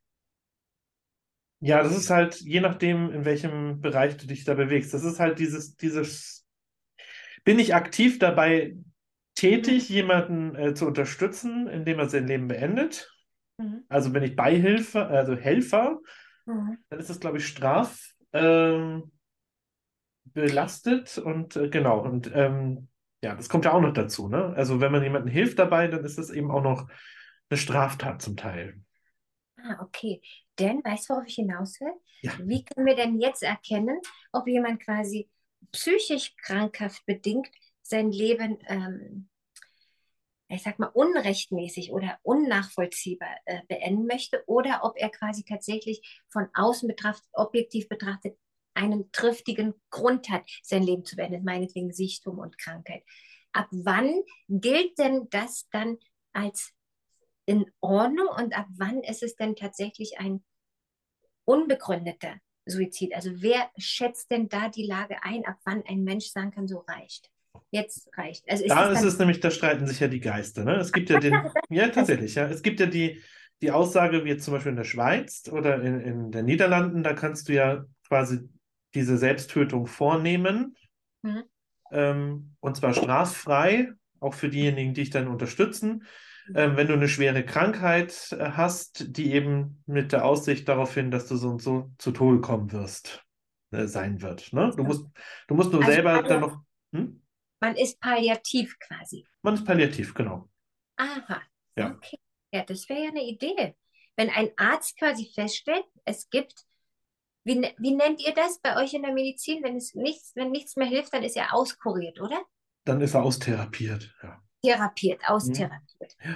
Ja, das ist halt, je nachdem, in welchem Bereich du dich da bewegst. Das ist halt dieses, dieses, bin ich aktiv dabei tätig, Mhm. jemanden äh, zu unterstützen, indem er sein Leben beendet? Mhm. Also bin ich Beihilfe, also Helfer, Mhm. dann ist das, glaube ich, straf, ähm, belastet und äh, genau. Und ähm, ja, das kommt ja auch noch dazu, ne? Also wenn man jemandem hilft dabei, dann ist das eben auch noch eine Straftat zum Teil. Ah, okay. Denn, weißt du, worauf ich hinaus will? Ja, Wie können wir denn jetzt erkennen, ob jemand quasi psychisch krankhaft bedingt sein Leben, ähm, ich sag mal, unrechtmäßig oder unnachvollziehbar äh, beenden möchte oder ob er quasi tatsächlich von außen betrachtet, objektiv betrachtet, einen triftigen Grund hat, sein Leben zu beenden, meinetwegen Sichtum und Krankheit. Ab wann gilt denn das dann als in Ordnung und ab wann ist es denn tatsächlich ein unbegründeter Suizid? Also wer schätzt denn da die Lage ein, ab wann ein Mensch sagen kann, so reicht? Jetzt reicht. Also ist da es ist dann, es nämlich, da streiten sich ja die Geister, ne? Es gibt ja ja, den, ja, das, tatsächlich, ja. Es gibt ja die, die Aussage, wie jetzt zum Beispiel in der Schweiz oder in, in den Niederlanden, da kannst du ja quasi diese Selbsttötung vornehmen, hm, ähm, und zwar straffrei, auch für diejenigen, die dich dann unterstützen. Ähm, wenn du eine schwere Krankheit äh, hast, die eben mit der Aussicht darauf hin, dass du so und so zu Tode kommen wirst, äh, sein wird. Ne? Du musst, du musst nur also selber dann pallia- noch, hm? man ist palliativ quasi. Man ist palliativ, genau. Aha, Ja. okay. Ja, das wäre ja eine Idee. Wenn ein Arzt quasi feststellt, es gibt, wie, ne- wie nennt ihr das bei euch in der Medizin, wenn es nichts, wenn nichts mehr hilft, dann ist er auskuriert, oder? Dann ist er austherapiert. Ja. Therapiert, Hm? austherapiert. Ja,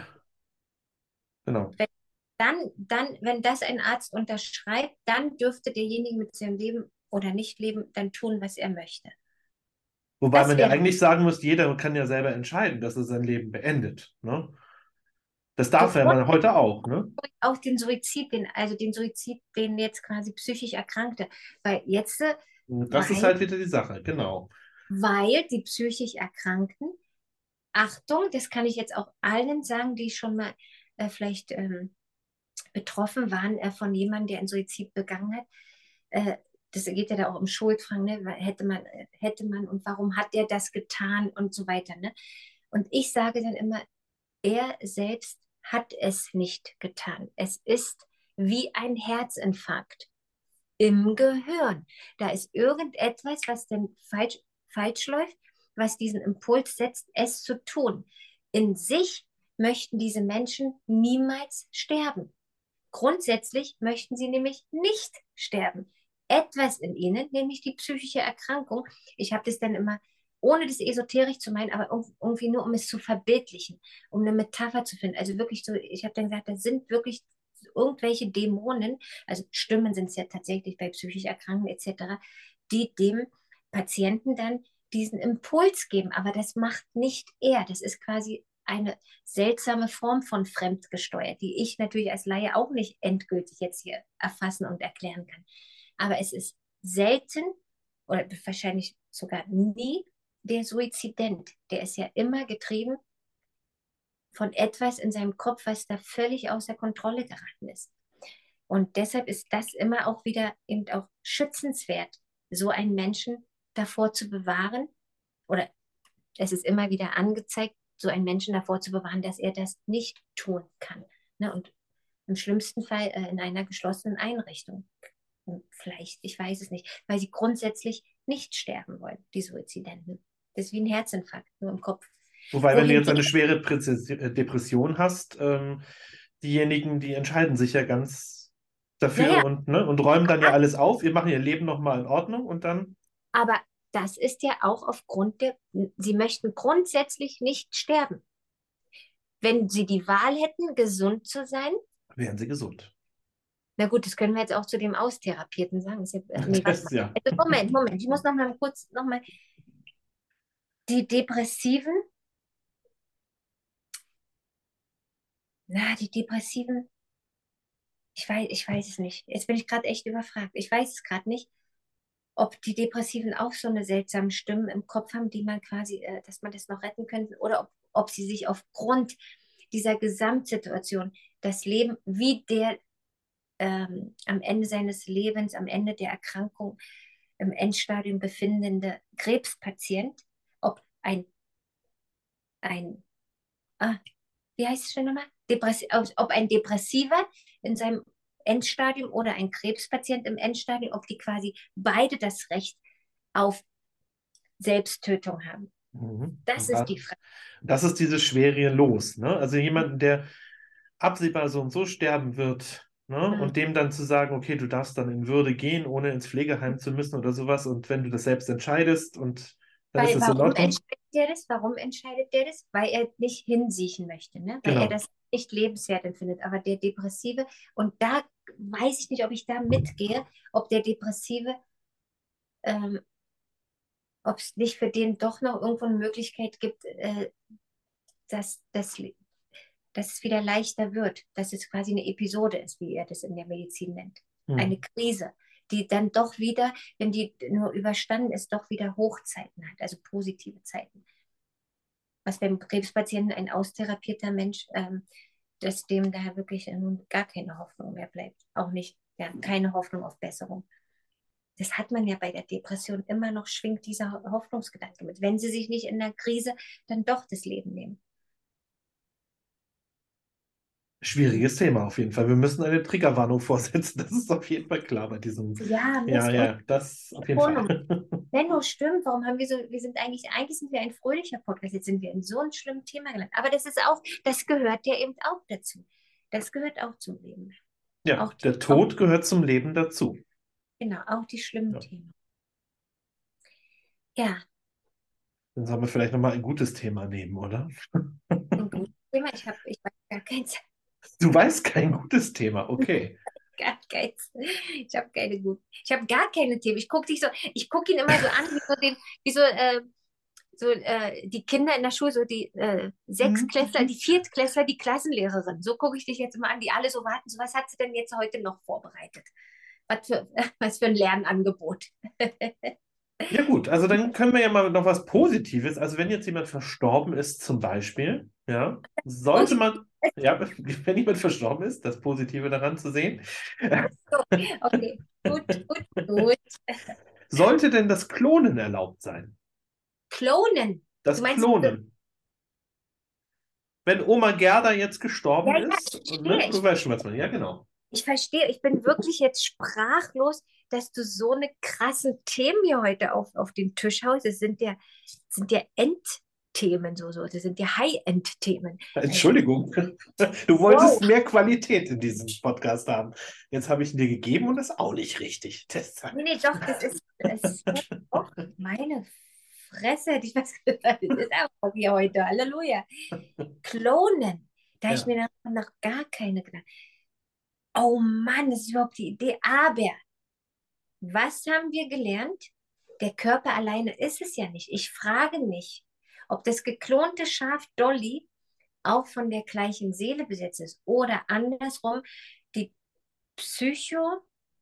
genau. Wenn, dann, dann, wenn das ein Arzt unterschreibt, dann dürfte derjenige mit seinem Leben oder Nichtleben dann tun, was er möchte. Wobei Das man ja wäre eigentlich sagen muss, jeder kann ja selber entscheiden, dass er sein Leben beendet. Ne? Das darf er bevor man heute auch. Ne? auch den Suizid, den, also den Suizid, den jetzt quasi psychisch Erkrankte. Weil jetzt, äh, Das ist weil, halt wieder die Sache, genau. weil die psychisch Erkrankten, Achtung, das kann ich jetzt auch allen sagen, die schon mal äh, vielleicht ähm, betroffen waren äh, von jemandem, der einen Suizid begangen hat. Äh, das geht ja da auch um Schuldfragen, ne? Hätte man, hätte man und warum hat der das getan und so weiter. Ne? Und ich sage dann immer, er selbst hat es nicht getan. Es ist wie ein Herzinfarkt im Gehirn. Da ist irgendetwas, was denn falsch, falsch läuft, was diesen Impuls setzt, es zu tun. In sich möchten diese Menschen niemals sterben. Grundsätzlich möchten sie nämlich nicht sterben. Etwas in ihnen, nämlich die psychische Erkrankung. Ich habe das dann immer, ohne das esoterisch zu meinen, aber irgendwie nur, um es zu verbildlichen, um eine Metapher zu finden. Also wirklich so, ich habe dann gesagt, da sind wirklich irgendwelche Dämonen, also Stimmen sind es ja tatsächlich bei psychisch Erkrankten et cetera, die dem Patienten dann diesen Impuls geben. Aber das macht nicht er. Das ist quasi eine seltsame Form von fremdgesteuert, die ich natürlich als Laie auch nicht endgültig jetzt hier erfassen und erklären kann. Aber es ist selten oder wahrscheinlich sogar nie der Suizident. Der ist ja immer getrieben von etwas in seinem Kopf, was da völlig außer Kontrolle geraten ist. Und deshalb ist das immer auch wieder eben auch schützenswert, so einen Menschen davor zu bewahren. Oder es ist immer wieder angezeigt, so einen Menschen davor zu bewahren, dass er das nicht tun kann. Ne? Und im schlimmsten Fall äh, in einer geschlossenen Einrichtung. Und vielleicht, ich weiß es nicht, weil sie grundsätzlich nicht sterben wollen, die Suizidenten. Das ist wie ein Herzinfarkt, nur im Kopf. Wobei, wenn du Wohin jetzt die, eine schwere Präzis- äh, Depression hast, ähm, diejenigen, die entscheiden sich ja ganz ja, dafür ja, und, ne, und räumen dann ja alles auf. Wir machen ihr Leben nochmal in Ordnung und dann aber das ist ja auch aufgrund der, sie möchten grundsätzlich nicht sterben. Wenn sie die Wahl hätten, gesund zu sein, werden sie gesund. na gut, das können wir jetzt auch zu dem Austherapierten sagen. Ist ja, äh, nee, warte Das mal. ja. Also Moment, Moment, ich muss noch mal kurz, noch mal, die Depressiven, na, die Depressiven, Ich weiß, ich weiß es nicht. Jetzt bin ich gerade echt überfragt. Ich weiß es gerade nicht, ob die Depressiven auch so eine seltsame Stimmen im Kopf haben, die man quasi, äh, dass man das noch retten könnte, oder ob, ob sie sich aufgrund dieser Gesamtsituation das Leben, wie der ähm, am Ende seines Lebens, am Ende der Erkrankung im Endstadium befindende Krebspatient, ob ein, ein ah, wie heißt es schon nochmal? Depressi ob ein Depressiver in seinem Endstadium oder ein Krebspatient im Endstadium, ob die quasi beide das Recht auf Selbsttötung haben. Mhm. Das ist die Frage. Das ist dieses schwere Los, ne? Also jemanden, der absehbar so und so sterben wird, ne? Mhm. Und dem dann zu sagen, okay, du darfst dann in Würde gehen, ohne ins Pflegeheim zu müssen oder sowas. Und wenn du das selbst entscheidest und dann ist Weil, es in warum Ordnung. entscheidet der das? Warum entscheidet der das? Weil er nicht hinsiechen möchte, ne? Weil er Genau. das nicht lebenswert empfindet. Aber der Depressive, und da weiß ich nicht, ob ich da mitgehe, ob der Depressive, ähm, ob es nicht für den doch noch irgendwo eine Möglichkeit gibt, äh, dass, dass, dass es wieder leichter wird, dass es quasi eine Episode ist, wie er das in der Medizin nennt. Hm. Eine Krise, die dann doch wieder, wenn die nur überstanden ist, doch wieder Hochzeiten hat, also positive Zeiten. Was beim Krebspatienten ein austherapierter Mensch, ähm, dass dem da wirklich nun gar keine Hoffnung mehr bleibt. Auch nicht, ja, keine Hoffnung auf Besserung. Das hat man ja bei der Depression immer noch, schwingt dieser Hoffnungsgedanke mit. Wenn sie sich nicht in der Krise dann doch das Leben nehmen. Schwieriges Thema auf jeden Fall. Wir müssen eine Triggerwarnung vorsetzen. Das ist auf jeden Fall klar bei diesem. Ja, Ja, Mist. ja, das auf jeden Wohnung. Fall. Benno, stimmt. Warum haben wir so, wir sind eigentlich, eigentlich sind wir ein fröhlicher Podcast. Jetzt sind wir in so einem schlimmen Thema gelandet. Aber das ist auch, das gehört ja eben auch dazu. Das gehört auch zum Leben. Ja, Auch die, der Tod gehört zum Leben dazu. genau, auch die schlimmen Ja. Themen. Ja, Dann sollen wir vielleicht nochmal ein gutes Thema nehmen, oder? ein gutes Thema. Ich habe ich weiß gar keins. Du weißt kein gutes Thema, okay. Gar keins. Ich habe keine gut. Ich habe gar keine Themen. Ich gucke dich so, ich gucke ihn immer so an, wie so, den, wie so, äh, so äh, die Kinder in der Schule, so die äh, Sechstklässler, die Viertklässler, die Klassenlehrerin. So gucke ich dich jetzt immer an, die alle so warten. So, was hat sie denn jetzt heute noch vorbereitet? Was für, was für ein Lernangebot. Ja gut, also dann können wir ja mal noch was Positives. Also wenn jetzt jemand verstorben ist zum Beispiel, ja, sollte man, ja, wenn jemand verstorben ist, das Positive daran zu sehen, Okay, gut, gut, gut. sollte denn das Klonen erlaubt sein? Klonen. Das Du meinst, Klonen. Wenn Oma Gerda jetzt gestorben Ja, ja, ist, ich verstehe, ne, ich du weißt schon, was man, ja genau. Ich verstehe, ich bin wirklich jetzt sprachlos, dass du so eine krassen Themen hier heute auf, auf den Tisch haust. Das sind ja, sind ja Endthemen, so, so. Das sind ja High-End-Themen. Entschuldigung, du wolltest Wow. mehr Qualität in diesem Podcast haben. Jetzt habe ich ihn dir gegeben und das ist auch nicht richtig. Deshalb. Nee, nee, doch, das ist, das ist doch meine Fresse, hätte ich was gesagt. Das ist auch hier heute. Halleluja. Klonen. Da habe ich Ja. mir noch, noch gar keine gedacht. Oh Mann, das ist überhaupt die Idee. Aber was haben wir gelernt? Der Körper alleine ist es ja nicht. Ich frage mich, ob das geklonte Schaf Dolly auch von der gleichen Seele besetzt ist oder andersrum die Psychomedizin,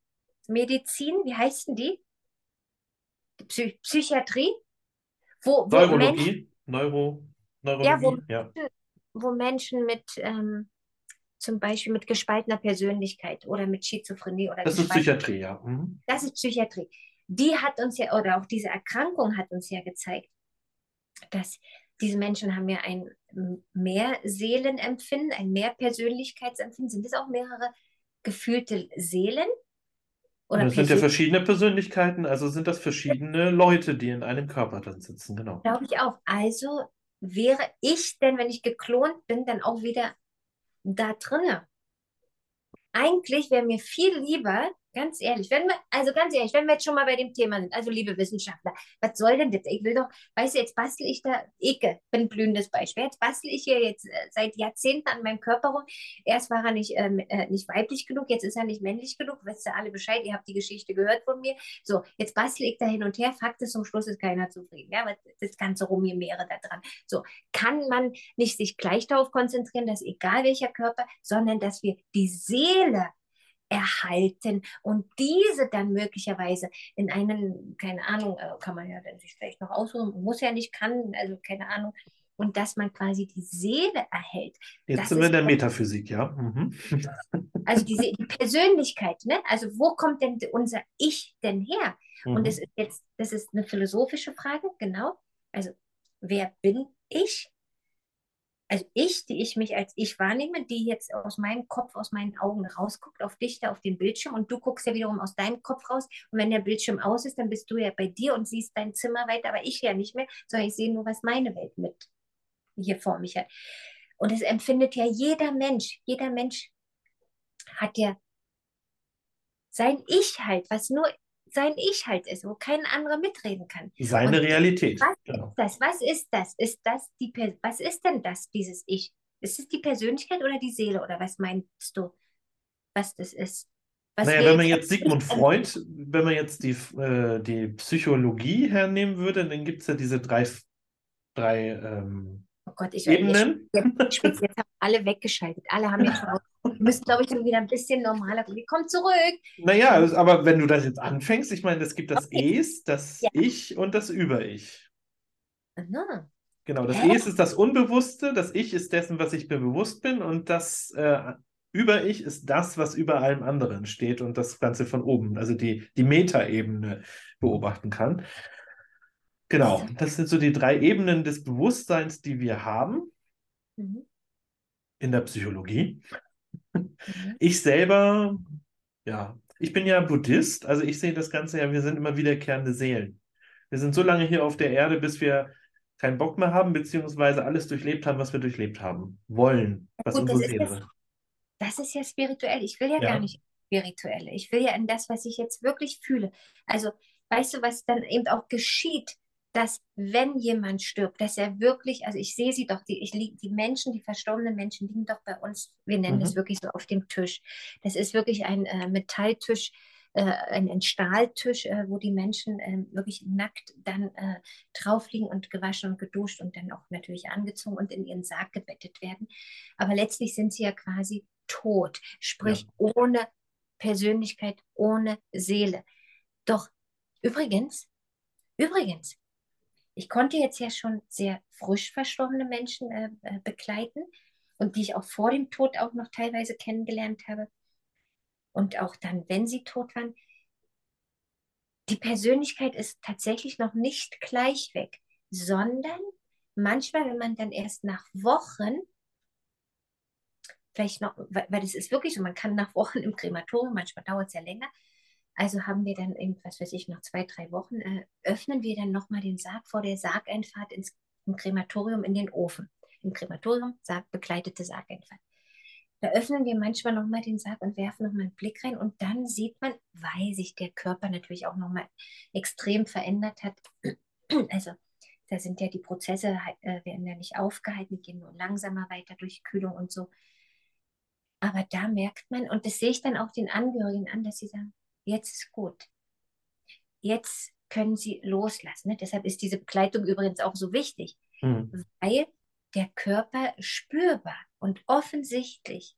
wie heißt denn die? Die Psy Psychiatrie, wo, wo Menschen, Neurologie, Neuro, ja, wo, Neurologie, ja. wo Menschen mit ähm, zum Beispiel mit gespaltener Persönlichkeit oder mit Schizophrenie oder Das ist gespaltener, Psychiatrie, ja. Mhm. das ist Psychiatrie. Die hat uns ja, oder auch diese Erkrankung hat uns ja gezeigt, dass diese Menschen haben ja ein mehr Seelenempfinden, ein mehr Persönlichkeitsempfinden. Sind es auch mehrere gefühlte Seelen? Oder Das sind ja Persönlichkeiten, verschiedene Persönlichkeiten, also sind das verschiedene Leute, die in einem Körper dann sitzen, genau. glaube ich auch. Also wäre ich denn, wenn ich geklont bin, dann auch wieder da drinne? Eigentlich wäre mir viel lieber, ganz ehrlich, wenn wir, also ganz ehrlich, wenn wir jetzt schon mal bei dem Thema sind, also liebe Wissenschaftler, was soll denn das? Ich will doch, weißt du, jetzt bastel ich da, ich bin ein blühendes Beispiel, jetzt bastel ich hier jetzt äh, seit Jahrzehnten an meinem Körper rum. Erst war er nicht, ähm, äh, nicht weiblich genug, jetzt ist er nicht männlich genug, wisst ihr alle Bescheid, ihr habt die Geschichte gehört von mir. So, jetzt bastel ich da hin und her, Fakt ist, zum Schluss ist keiner zufrieden, ja, weil das ganze Rumgemähre da dran. So, kann man nicht sich gleich darauf konzentrieren, dass egal welcher Körper, sondern dass wir die Seele erhalten und diese dann möglicherweise in einen, keine Ahnung, äh, kann man ja dann sich vielleicht noch aussuchen, muss ja nicht, kann, also keine Ahnung, und dass man quasi die Seele erhält. Jetzt Das sind wir in ist der auch, Metaphysik, ja. Mhm. also diese die Persönlichkeit, ne? Also wo kommt denn unser Ich denn her? Und das Mhm. ist jetzt, das ist eine philosophische Frage, genau. Also wer bin ich? Also ich, die ich mich als ich wahrnehme, die jetzt aus meinem Kopf, aus meinen Augen rausguckt, auf dich da auf den Bildschirm und du guckst ja wiederum aus deinem Kopf raus und wenn der Bildschirm aus ist, dann bist du ja bei dir und siehst dein Zimmer weiter, aber ich ja nicht mehr, sondern ich sehe nur, was meine Welt mit hier vor mich hat. Und das empfindet ja jeder Mensch. Jeder Mensch hat ja sein Ich halt, was nur sein Ich halt ist, wo kein anderer mitreden kann. Seine Und Realität, was ist genau. das? Was ist das? Ist das die Per- was ist denn das, dieses Ich? Ist es die Persönlichkeit oder die Seele oder was meinst du, was das ist? Was Naja, wir wenn man jetzt jetzt Sigmund Freud, wenn man jetzt die, äh, die Psychologie hernehmen würde, dann gibt es ja diese drei, drei ähm, oh Gott, ich jetzt, Ebenen. jetzt, spitz, jetzt haben alle weggeschaltet. Alle haben jetzt schon aus. Wir müssen, glaube ich, schon wieder ein bisschen normaler. Wir kommen zurück. Naja, es- aber wenn du das jetzt anfängst, ich meine, es gibt das Okay. Es, das Ja. Ich und das Über-Ich. Aha. Genau, das Hä? Es ist das Unbewusste, das Ich ist dessen, was ich mir bewusst bin und das äh, Über-Ich ist das, was über allem anderen steht und das Ganze von oben, also die, die Metaebene beobachten kann. Genau, das sind so die drei Ebenen des Bewusstseins, die wir haben Mhm. in der Psychologie. Mhm. Ich selber, ja, ich bin ja Buddhist, also ich sehe das Ganze ja, wir sind immer wiederkehrende Seelen. Wir sind so lange hier auf der Erde, bis wir keinen Bock mehr haben, beziehungsweise alles durchlebt haben, was wir durchlebt haben, wollen, was Gut, das unsere ist das, Seele. das ist ja spirituell. Ich will ja gar Ja. nicht spirituelle. Ich will ja in das, was ich jetzt wirklich fühle. Also, weißt du, was dann eben auch geschieht, dass wenn jemand stirbt, dass er wirklich, also ich sehe sie doch, die, ich lieg, die Menschen, die verstorbenen Menschen liegen doch bei uns, wir nennen das Mhm. wirklich so auf dem Tisch. Das ist wirklich ein äh, Metalltisch, äh, ein, ein Stahltisch, äh, wo die Menschen äh, wirklich nackt dann äh, drauf liegen und gewaschen und geduscht und dann auch natürlich angezogen und in ihren Sarg gebettet werden. Aber letztlich sind sie ja quasi tot, Ja. sprich ohne Persönlichkeit, ohne Seele. Doch übrigens, übrigens, ich konnte jetzt ja schon sehr frisch verstorbene Menschen äh, äh, begleiten und die ich auch vor dem Tod auch noch teilweise kennengelernt habe. Und auch dann, wenn sie tot waren, die Persönlichkeit ist tatsächlich noch nicht gleich weg, sondern manchmal, wenn man dann erst nach Wochen vielleicht noch, weil, weil das ist wirklich so, man kann nach Wochen im Krematorium, manchmal dauert es ja länger. Also haben wir dann irgendwas, weiß ich, nach zwei, drei Wochen, äh, öffnen wir dann nochmal den Sarg vor der Sargeinfahrt ins im Krematorium in den Ofen. Im Krematorium, Sarg, begleitete Sargeinfahrt. Da öffnen wir manchmal nochmal den Sarg und werfen nochmal einen Blick rein und dann sieht man, weil sich der Körper natürlich auch nochmal extrem verändert hat. Also da sind ja die Prozesse, äh, werden ja nicht aufgehalten, die gehen nur langsamer weiter durch Kühlung und so. Aber da merkt man, und das sehe ich dann auch den Angehörigen an, dass sie sagen, jetzt ist gut. Jetzt können sie loslassen. Ne? Deshalb ist diese Begleitung übrigens auch so wichtig, Mhm. weil der Körper spürbar und offensichtlich,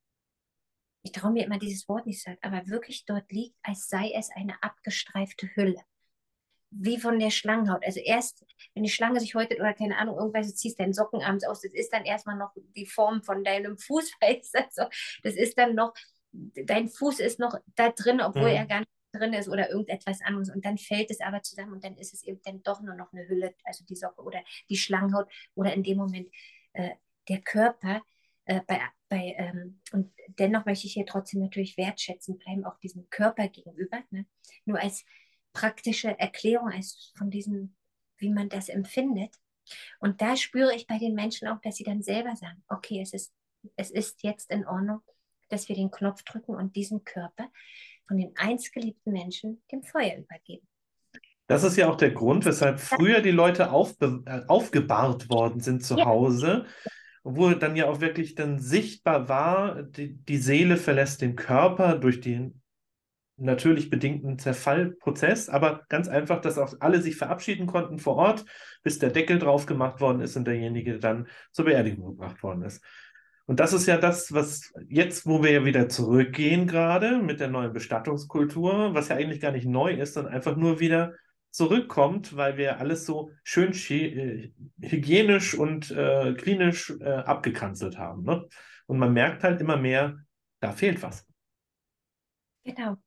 ich traue mir immer dieses Wort nicht zu sagen, aber wirklich dort liegt, als sei es eine abgestreifte Hülle. Wie von der Schlangenhaut. Also erst, wenn die Schlange sich häutet oder keine Ahnung, irgendwas, du ziehst deinen Socken abends aus, das ist dann erstmal noch die Form von deinem Fuß. Also das ist dann noch, dein Fuß ist noch da drin, obwohl Mhm. er gar nicht drin ist oder irgendetwas anderes. Und dann fällt es aber zusammen und dann ist es eben dann doch nur noch eine Hülle, also die Socke oder die Schlangenhaut oder in dem Moment äh, der Körper. Äh, bei, bei, ähm, und dennoch möchte ich hier trotzdem natürlich wertschätzen bleiben, auch diesem Körper gegenüber. Ne? Nur als praktische Erklärung als von diesem, wie man das empfindet. Und da spüre ich bei den Menschen auch, dass sie dann selber sagen, okay, es ist, es ist jetzt in Ordnung, dass wir den Knopf drücken und diesen Körper von den einst geliebten Menschen dem Feuer übergeben. Das ist ja auch der Grund, weshalb früher die Leute aufbe äh, aufgebahrt worden sind zu Ja, Hause, wo dann ja auch wirklich dann sichtbar war, die, die Seele verlässt den Körper durch den natürlich bedingten Zerfallprozess, aber ganz einfach, dass auch alle sich verabschieden konnten vor Ort, bis der Deckel drauf gemacht worden ist und derjenige dann zur Beerdigung gebracht worden ist. Und das ist ja das, was jetzt, wo wir ja wieder zurückgehen gerade mit der neuen Bestattungskultur, was ja eigentlich gar nicht neu ist, sondern einfach nur wieder zurückkommt, weil wir alles so schön hy- hygienisch und äh, klinisch äh, abgekanzelt haben. Ne? Und man merkt halt immer mehr, da fehlt was. Genau.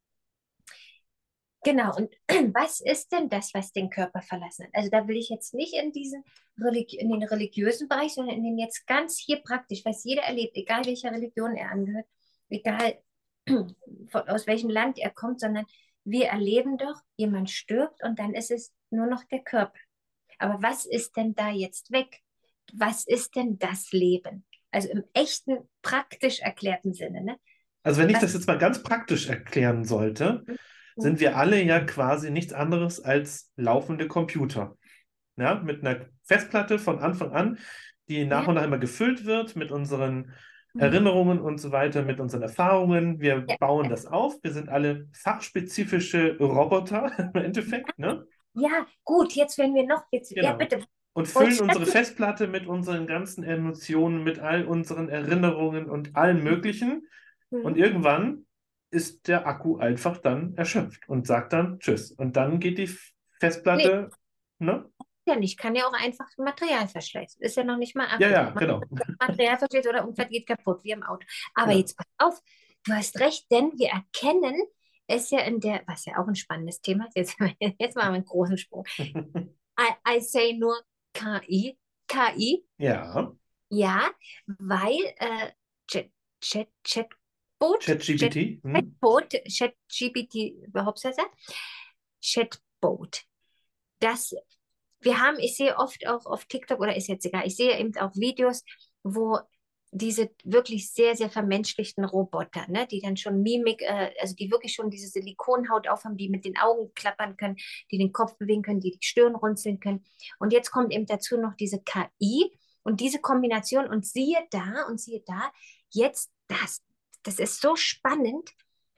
Genau, und was ist denn das, was den Körper verlassen hat? Also da will ich jetzt nicht in diesen Religi in den religiösen Bereich, sondern in den jetzt ganz hier praktisch, was jeder erlebt, egal welcher Religion er angehört, egal von, aus welchem Land er kommt, sondern wir erleben doch, jemand stirbt und dann ist es nur noch der Körper. Aber was ist denn da jetzt weg? Was ist denn das Leben? Also im echten, praktisch erklärten Sinne, ne? Also wenn ich Was, das jetzt mal ganz praktisch erklären sollte, hm, sind wir alle ja quasi nichts anderes als laufende Computer. Ja, mit einer Festplatte von Anfang an, die nach ja, und nach immer gefüllt wird mit unseren hm, Erinnerungen und so weiter, mit unseren Erfahrungen. Wir ja, bauen ja. das auf. Wir sind alle fachspezifische Roboter im Endeffekt, ne? Ja, gut, jetzt wenn wir noch, jetzt, ja Genau. bitte, Und wollte füllen ich unsere dazu. Festplatte mit unseren ganzen Emotionen, mit all unseren Erinnerungen und allem Möglichen. Und Hm. irgendwann ist der Akku einfach dann erschöpft und sagt dann Tschüss. Und dann geht die Nee, Festplatte, ne? ja nicht, kann ja auch einfach Materialverschleiß. Ist ja noch nicht mal Ja, ja, abgedruckt. genau. Materialverschleiß oder irgendwas geht kaputt, wie im Auto. Aber Genau. jetzt pass auf, du hast recht, denn wir erkennen es ja in der, was ja auch ein spannendes Thema ist, jetzt, jetzt machen wir einen großen Sprung. I, I say nur K I, K I, Ja, ja, weil äh, Chat, Chat, Chatbot, Chat, ChatGPT. Hm? Chatbot, ChatGPT, überhaupt das? Chatbot. Das, wir haben, ich sehe oft auch auf TikTok oder ist jetzt egal, ich sehe eben auch Videos, wo diese wirklich sehr, sehr vermenschlichten Roboter, ne, die dann schon Mimik, äh, also die wirklich schon diese Silikonhaut aufhaben, die mit den Augen klappern können, die den Kopf bewegen können, die die Stirn runzeln können. Und jetzt kommt eben dazu noch diese K I und diese Kombination und siehe da und siehe da, jetzt das, das ist so spannend.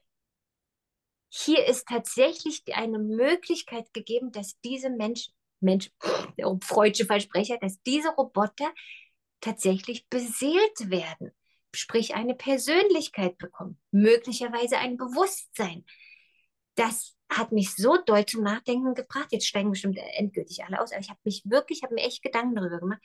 Hier ist tatsächlich eine Möglichkeit gegeben, dass diese Menschen, Mensch, der freudsche Versprecher, dass diese Roboter tatsächlich beseelt werden, sprich eine Persönlichkeit bekommen, möglicherweise ein Bewusstsein. Das hat mich so doll zum Nachdenken gebracht. Jetzt steigen bestimmt endgültig alle aus, aber ich habe mich wirklich, habe mir echt Gedanken darüber gemacht,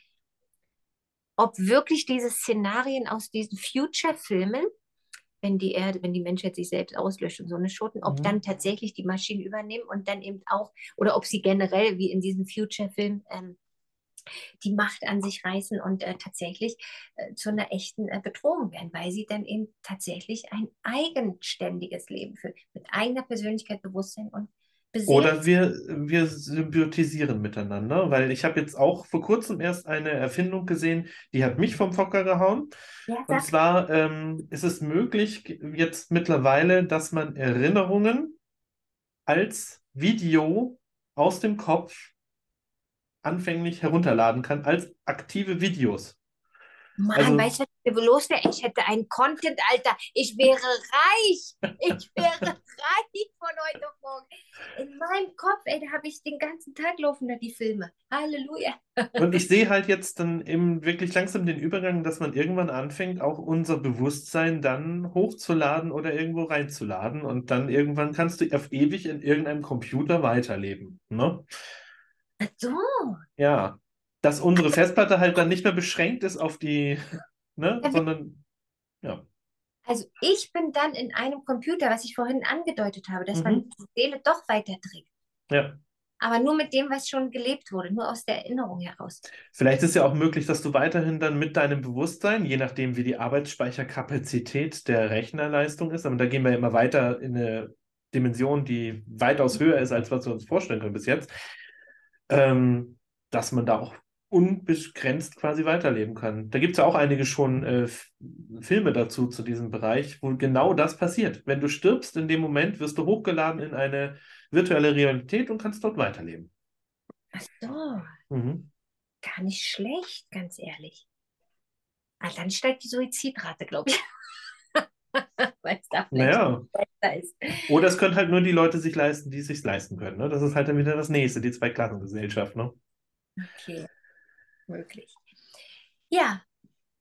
ob wirklich diese Szenarien aus diesen Future-Filmen, wenn die Erde, wenn die Menschheit sich selbst auslöscht und so eine Schoten, ob dann Mhm. tatsächlich die Maschinen übernehmen und dann eben auch, oder ob sie generell wie in diesem Future-Film ähm, die Macht an sich reißen und äh, tatsächlich äh, zu einer echten äh, Bedrohung werden, weil sie dann eben tatsächlich ein eigenständiges Leben führen, mit eigener Persönlichkeit, Bewusstsein und beseelt. Oder wir, wir symbiotisieren miteinander, weil ich habe jetzt auch vor kurzem erst eine Erfindung gesehen, die hat mich vom Hocker gehauen. Ja, Und sag, zwar ähm, ist es möglich jetzt mittlerweile, dass man Erinnerungen als Video aus dem Kopf anfänglich herunterladen kann, als aktive Videos. Mann, Also weißt du, was mir los wäre? Ich hätte einen Content, Alter. Ich wäre reich. Ich wäre reich von heute auf morgen. In meinem Kopf, ey, da habe ich den ganzen Tag laufen da die Filme. Halleluja. Und ich sehe halt jetzt dann eben wirklich langsam den Übergang, dass man irgendwann anfängt, auch unser Bewusstsein dann hochzuladen oder irgendwo reinzuladen. Und dann irgendwann kannst du auf ewig in irgendeinem Computer weiterleben. Ne? Ach so. Ja. Dass unsere Festplatte halt dann nicht mehr beschränkt ist auf die, ne, Ja, wir- sondern, ja. Also ich bin dann in einem Computer, was ich vorhin angedeutet habe, dass man Mhm. die Seele doch weiterträgt. Ja. Aber nur mit dem, was schon gelebt wurde, nur aus der Erinnerung heraus. Vielleicht ist ja auch möglich, dass du weiterhin dann mit deinem Bewusstsein, je nachdem, wie die Arbeitsspeicherkapazität der Rechnerleistung ist, aber da gehen wir ja immer weiter in eine Dimension, die weitaus höher ist, als was wir uns vorstellen können bis jetzt, ähm, dass man da auch unbegrenzt quasi weiterleben kann. Da gibt es ja auch einige schon äh, F- Filme dazu, zu diesem Bereich, wo genau das passiert. Wenn du stirbst, in dem Moment wirst du hochgeladen in eine virtuelle Realität und kannst dort weiterleben. Ach so, Mhm. gar nicht schlecht, ganz ehrlich. Ah, dann steigt die Suizidrate, glaube ich. Weil es da vielleicht Naja. besser ist. Oder es können halt nur die Leute sich leisten, die es sich leisten können. Ne? Das ist halt dann wieder das Nächste, die Zweiklassengesellschaft. Ne? Okay, möglich. Ja,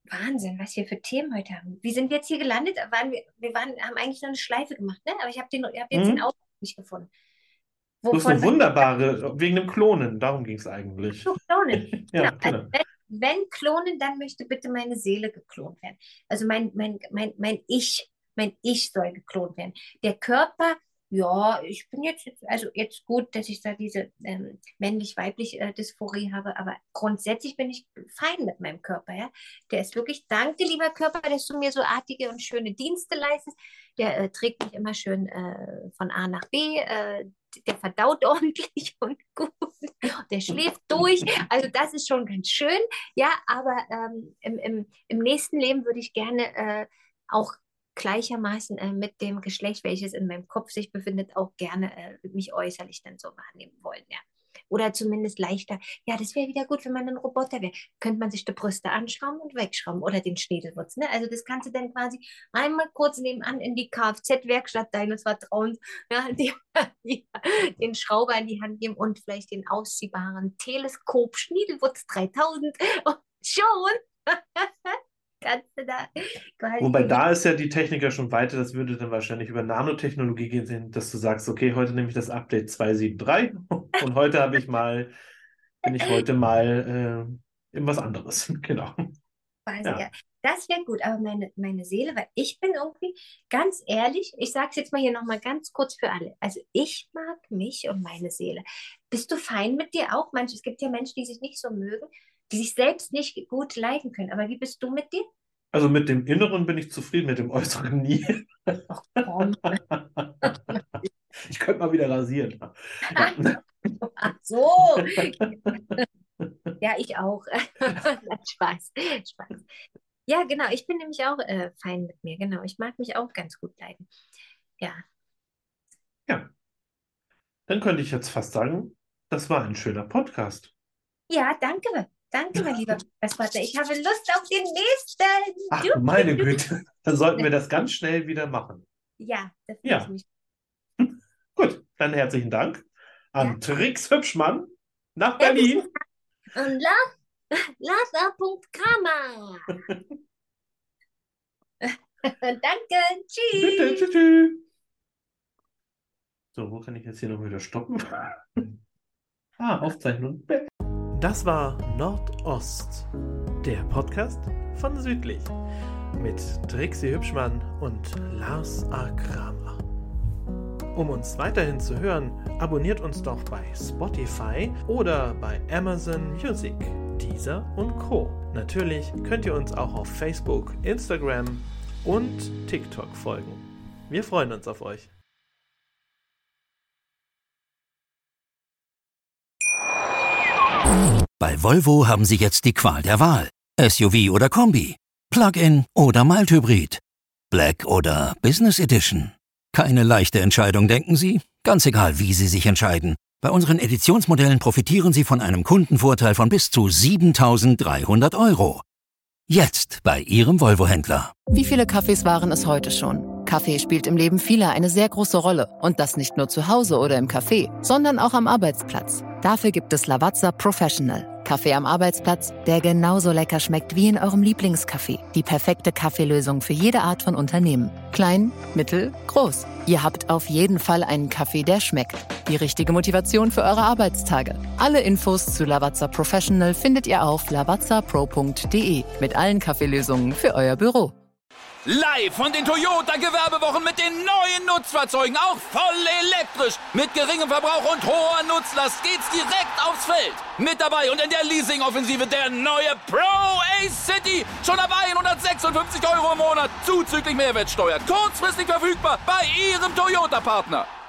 Wahnsinn, was wir für Themen heute haben. Wie sind wir jetzt hier gelandet? Waren wir, wir waren, haben eigentlich noch eine Schleife gemacht, ne? Aber ich habe den, ich hab jetzt den Mhm. Ausdruck nicht gefunden. Du hast Wovon eine wunderbare, wegen dem Klonen, darum ging es eigentlich. wir klonen. Ja, Genau. Also genau. wenn, wenn klonen, dann möchte bitte meine Seele geklont werden. Also mein, mein, mein, mein Ich, mein Ich soll geklont werden. Der Körper, ja, ich bin jetzt, also jetzt gut, dass ich da diese ähm, männlich-weiblich äh, Dysphorie habe, aber grundsätzlich bin ich fein mit meinem Körper, ja. Der ist wirklich, danke, lieber Körper, dass du mir so artige und schöne Dienste leistest. Der äh, trägt mich immer schön äh, von A nach B, äh, der verdaut ordentlich und gut, der schläft durch, also das ist schon ganz schön, ja, aber ähm, im, im, im nächsten Leben würde ich gerne äh, auch gleichermaßen äh, mit dem Geschlecht, welches in meinem Kopf sich befindet, auch gerne äh, mich äußerlich dann so wahrnehmen wollen, ja. Oder zumindest leichter. Ja, das wäre wieder gut, wenn man ein Roboter wäre. Könnte man sich die Brüste anschrauben und wegschrauben oder den Schniedelwurz. Ne? Also das kannst du dann quasi einmal kurz nebenan in die Kfz-Werkstatt deines Vertrauens, ja, die, die, den Schrauber in die Hand geben und vielleicht den ausziehbaren Teleskop Schniedelwurz dreitausend und schon kannst du da quasi Wobei da ist ja die Technik ja schon weiter, das würde dann wahrscheinlich über Nanotechnologie gehen, dass du sagst, okay, heute nehme ich das Update zwei sieben drei und heute habe ich mal, bin ich heute mal äh, in was anderes. Genau. quasi, Ja. ja. Das wäre gut, aber meine, meine Seele, weil ich bin irgendwie, ganz ehrlich, ich sage es jetzt mal hier nochmal ganz kurz für alle. Also ich mag mich und meine Seele. Bist du fein mit dir auch? Manche, es gibt ja Menschen, die sich nicht so mögen, die sich selbst nicht gut leiden können. Aber wie bist du mit dir? Also mit dem Inneren bin ich zufrieden, mit dem Äußeren nie. Ach komm. Ich könnte mal wieder rasieren. Ja. Ach so. Ja, ich auch. Nein, Spaß. Spaß. Ja, genau. Ich bin nämlich auch äh, fein mit mir. Genau. Ich mag mich auch ganz gut leiden. Ja. Ja. Dann könnte ich jetzt fast sagen, das war ein schöner Podcast. Ja, danke. Danke, mein lieber Partner. Ich habe Lust auf den nächsten. Ach, Du- meine Güte. Dann sollten wir das ganz schnell wieder machen. Ja, das Ja. freue ich mich. Gut, dann herzlichen Dank an Ja. Trix Hübschmann nach Berlin. Und La- Lasa.Kramer. Danke. Tschüss. Bitte, tschüss, tschüss. So, wo kann ich jetzt hier noch wieder stoppen? Ah, Aufzeichnung. Das war Nordost, der Podcast von Südlich mit Trixi Hübschmann und Lars A. Kramer. Um uns weiterhin zu hören, abonniert uns doch bei Spotify oder bei Amazon Music, Deezer und Co. Natürlich könnt ihr uns auch auf Facebook, Instagram und TikTok folgen. Wir freuen uns auf euch. Bei Volvo haben Sie jetzt die Qual der Wahl. S U V oder Kombi, Plug-in oder Mild-Hybrid, Black oder Business Edition. Keine leichte Entscheidung, denken Sie? Ganz egal, wie Sie sich entscheiden. Bei unseren Editionsmodellen profitieren Sie von einem Kundenvorteil von bis zu siebentausenddreihundert Euro. Jetzt bei Ihrem Volvo-Händler. Wie viele Kaffees waren es heute schon? Kaffee spielt im Leben vieler eine sehr große Rolle. Und das nicht nur zu Hause oder im Café, sondern auch am Arbeitsplatz. Dafür gibt es Lavazza Professional. Kaffee am Arbeitsplatz, der genauso lecker schmeckt wie in eurem Lieblingscafé. Die perfekte Kaffeelösung für jede Art von Unternehmen. Klein, mittel, groß. Ihr habt auf jeden Fall einen Kaffee, der schmeckt. Die richtige Motivation für eure Arbeitstage. Alle Infos zu Lavazza Professional findet ihr auf lavazza pro punkt de mit allen Kaffeelösungen für euer Büro. Live von den Toyota Gewerbewochen mit den neuen Nutzfahrzeugen, auch voll elektrisch, mit geringem Verbrauch und hoher Nutzlast geht's direkt aufs Feld. Mit dabei und in der Leasing-Offensive der neue Pro Ace City, schon ab hundertsechsundfünfzig Euro im Monat, zuzüglich Mehrwertsteuer, kurzfristig verfügbar bei Ihrem Toyota-Partner.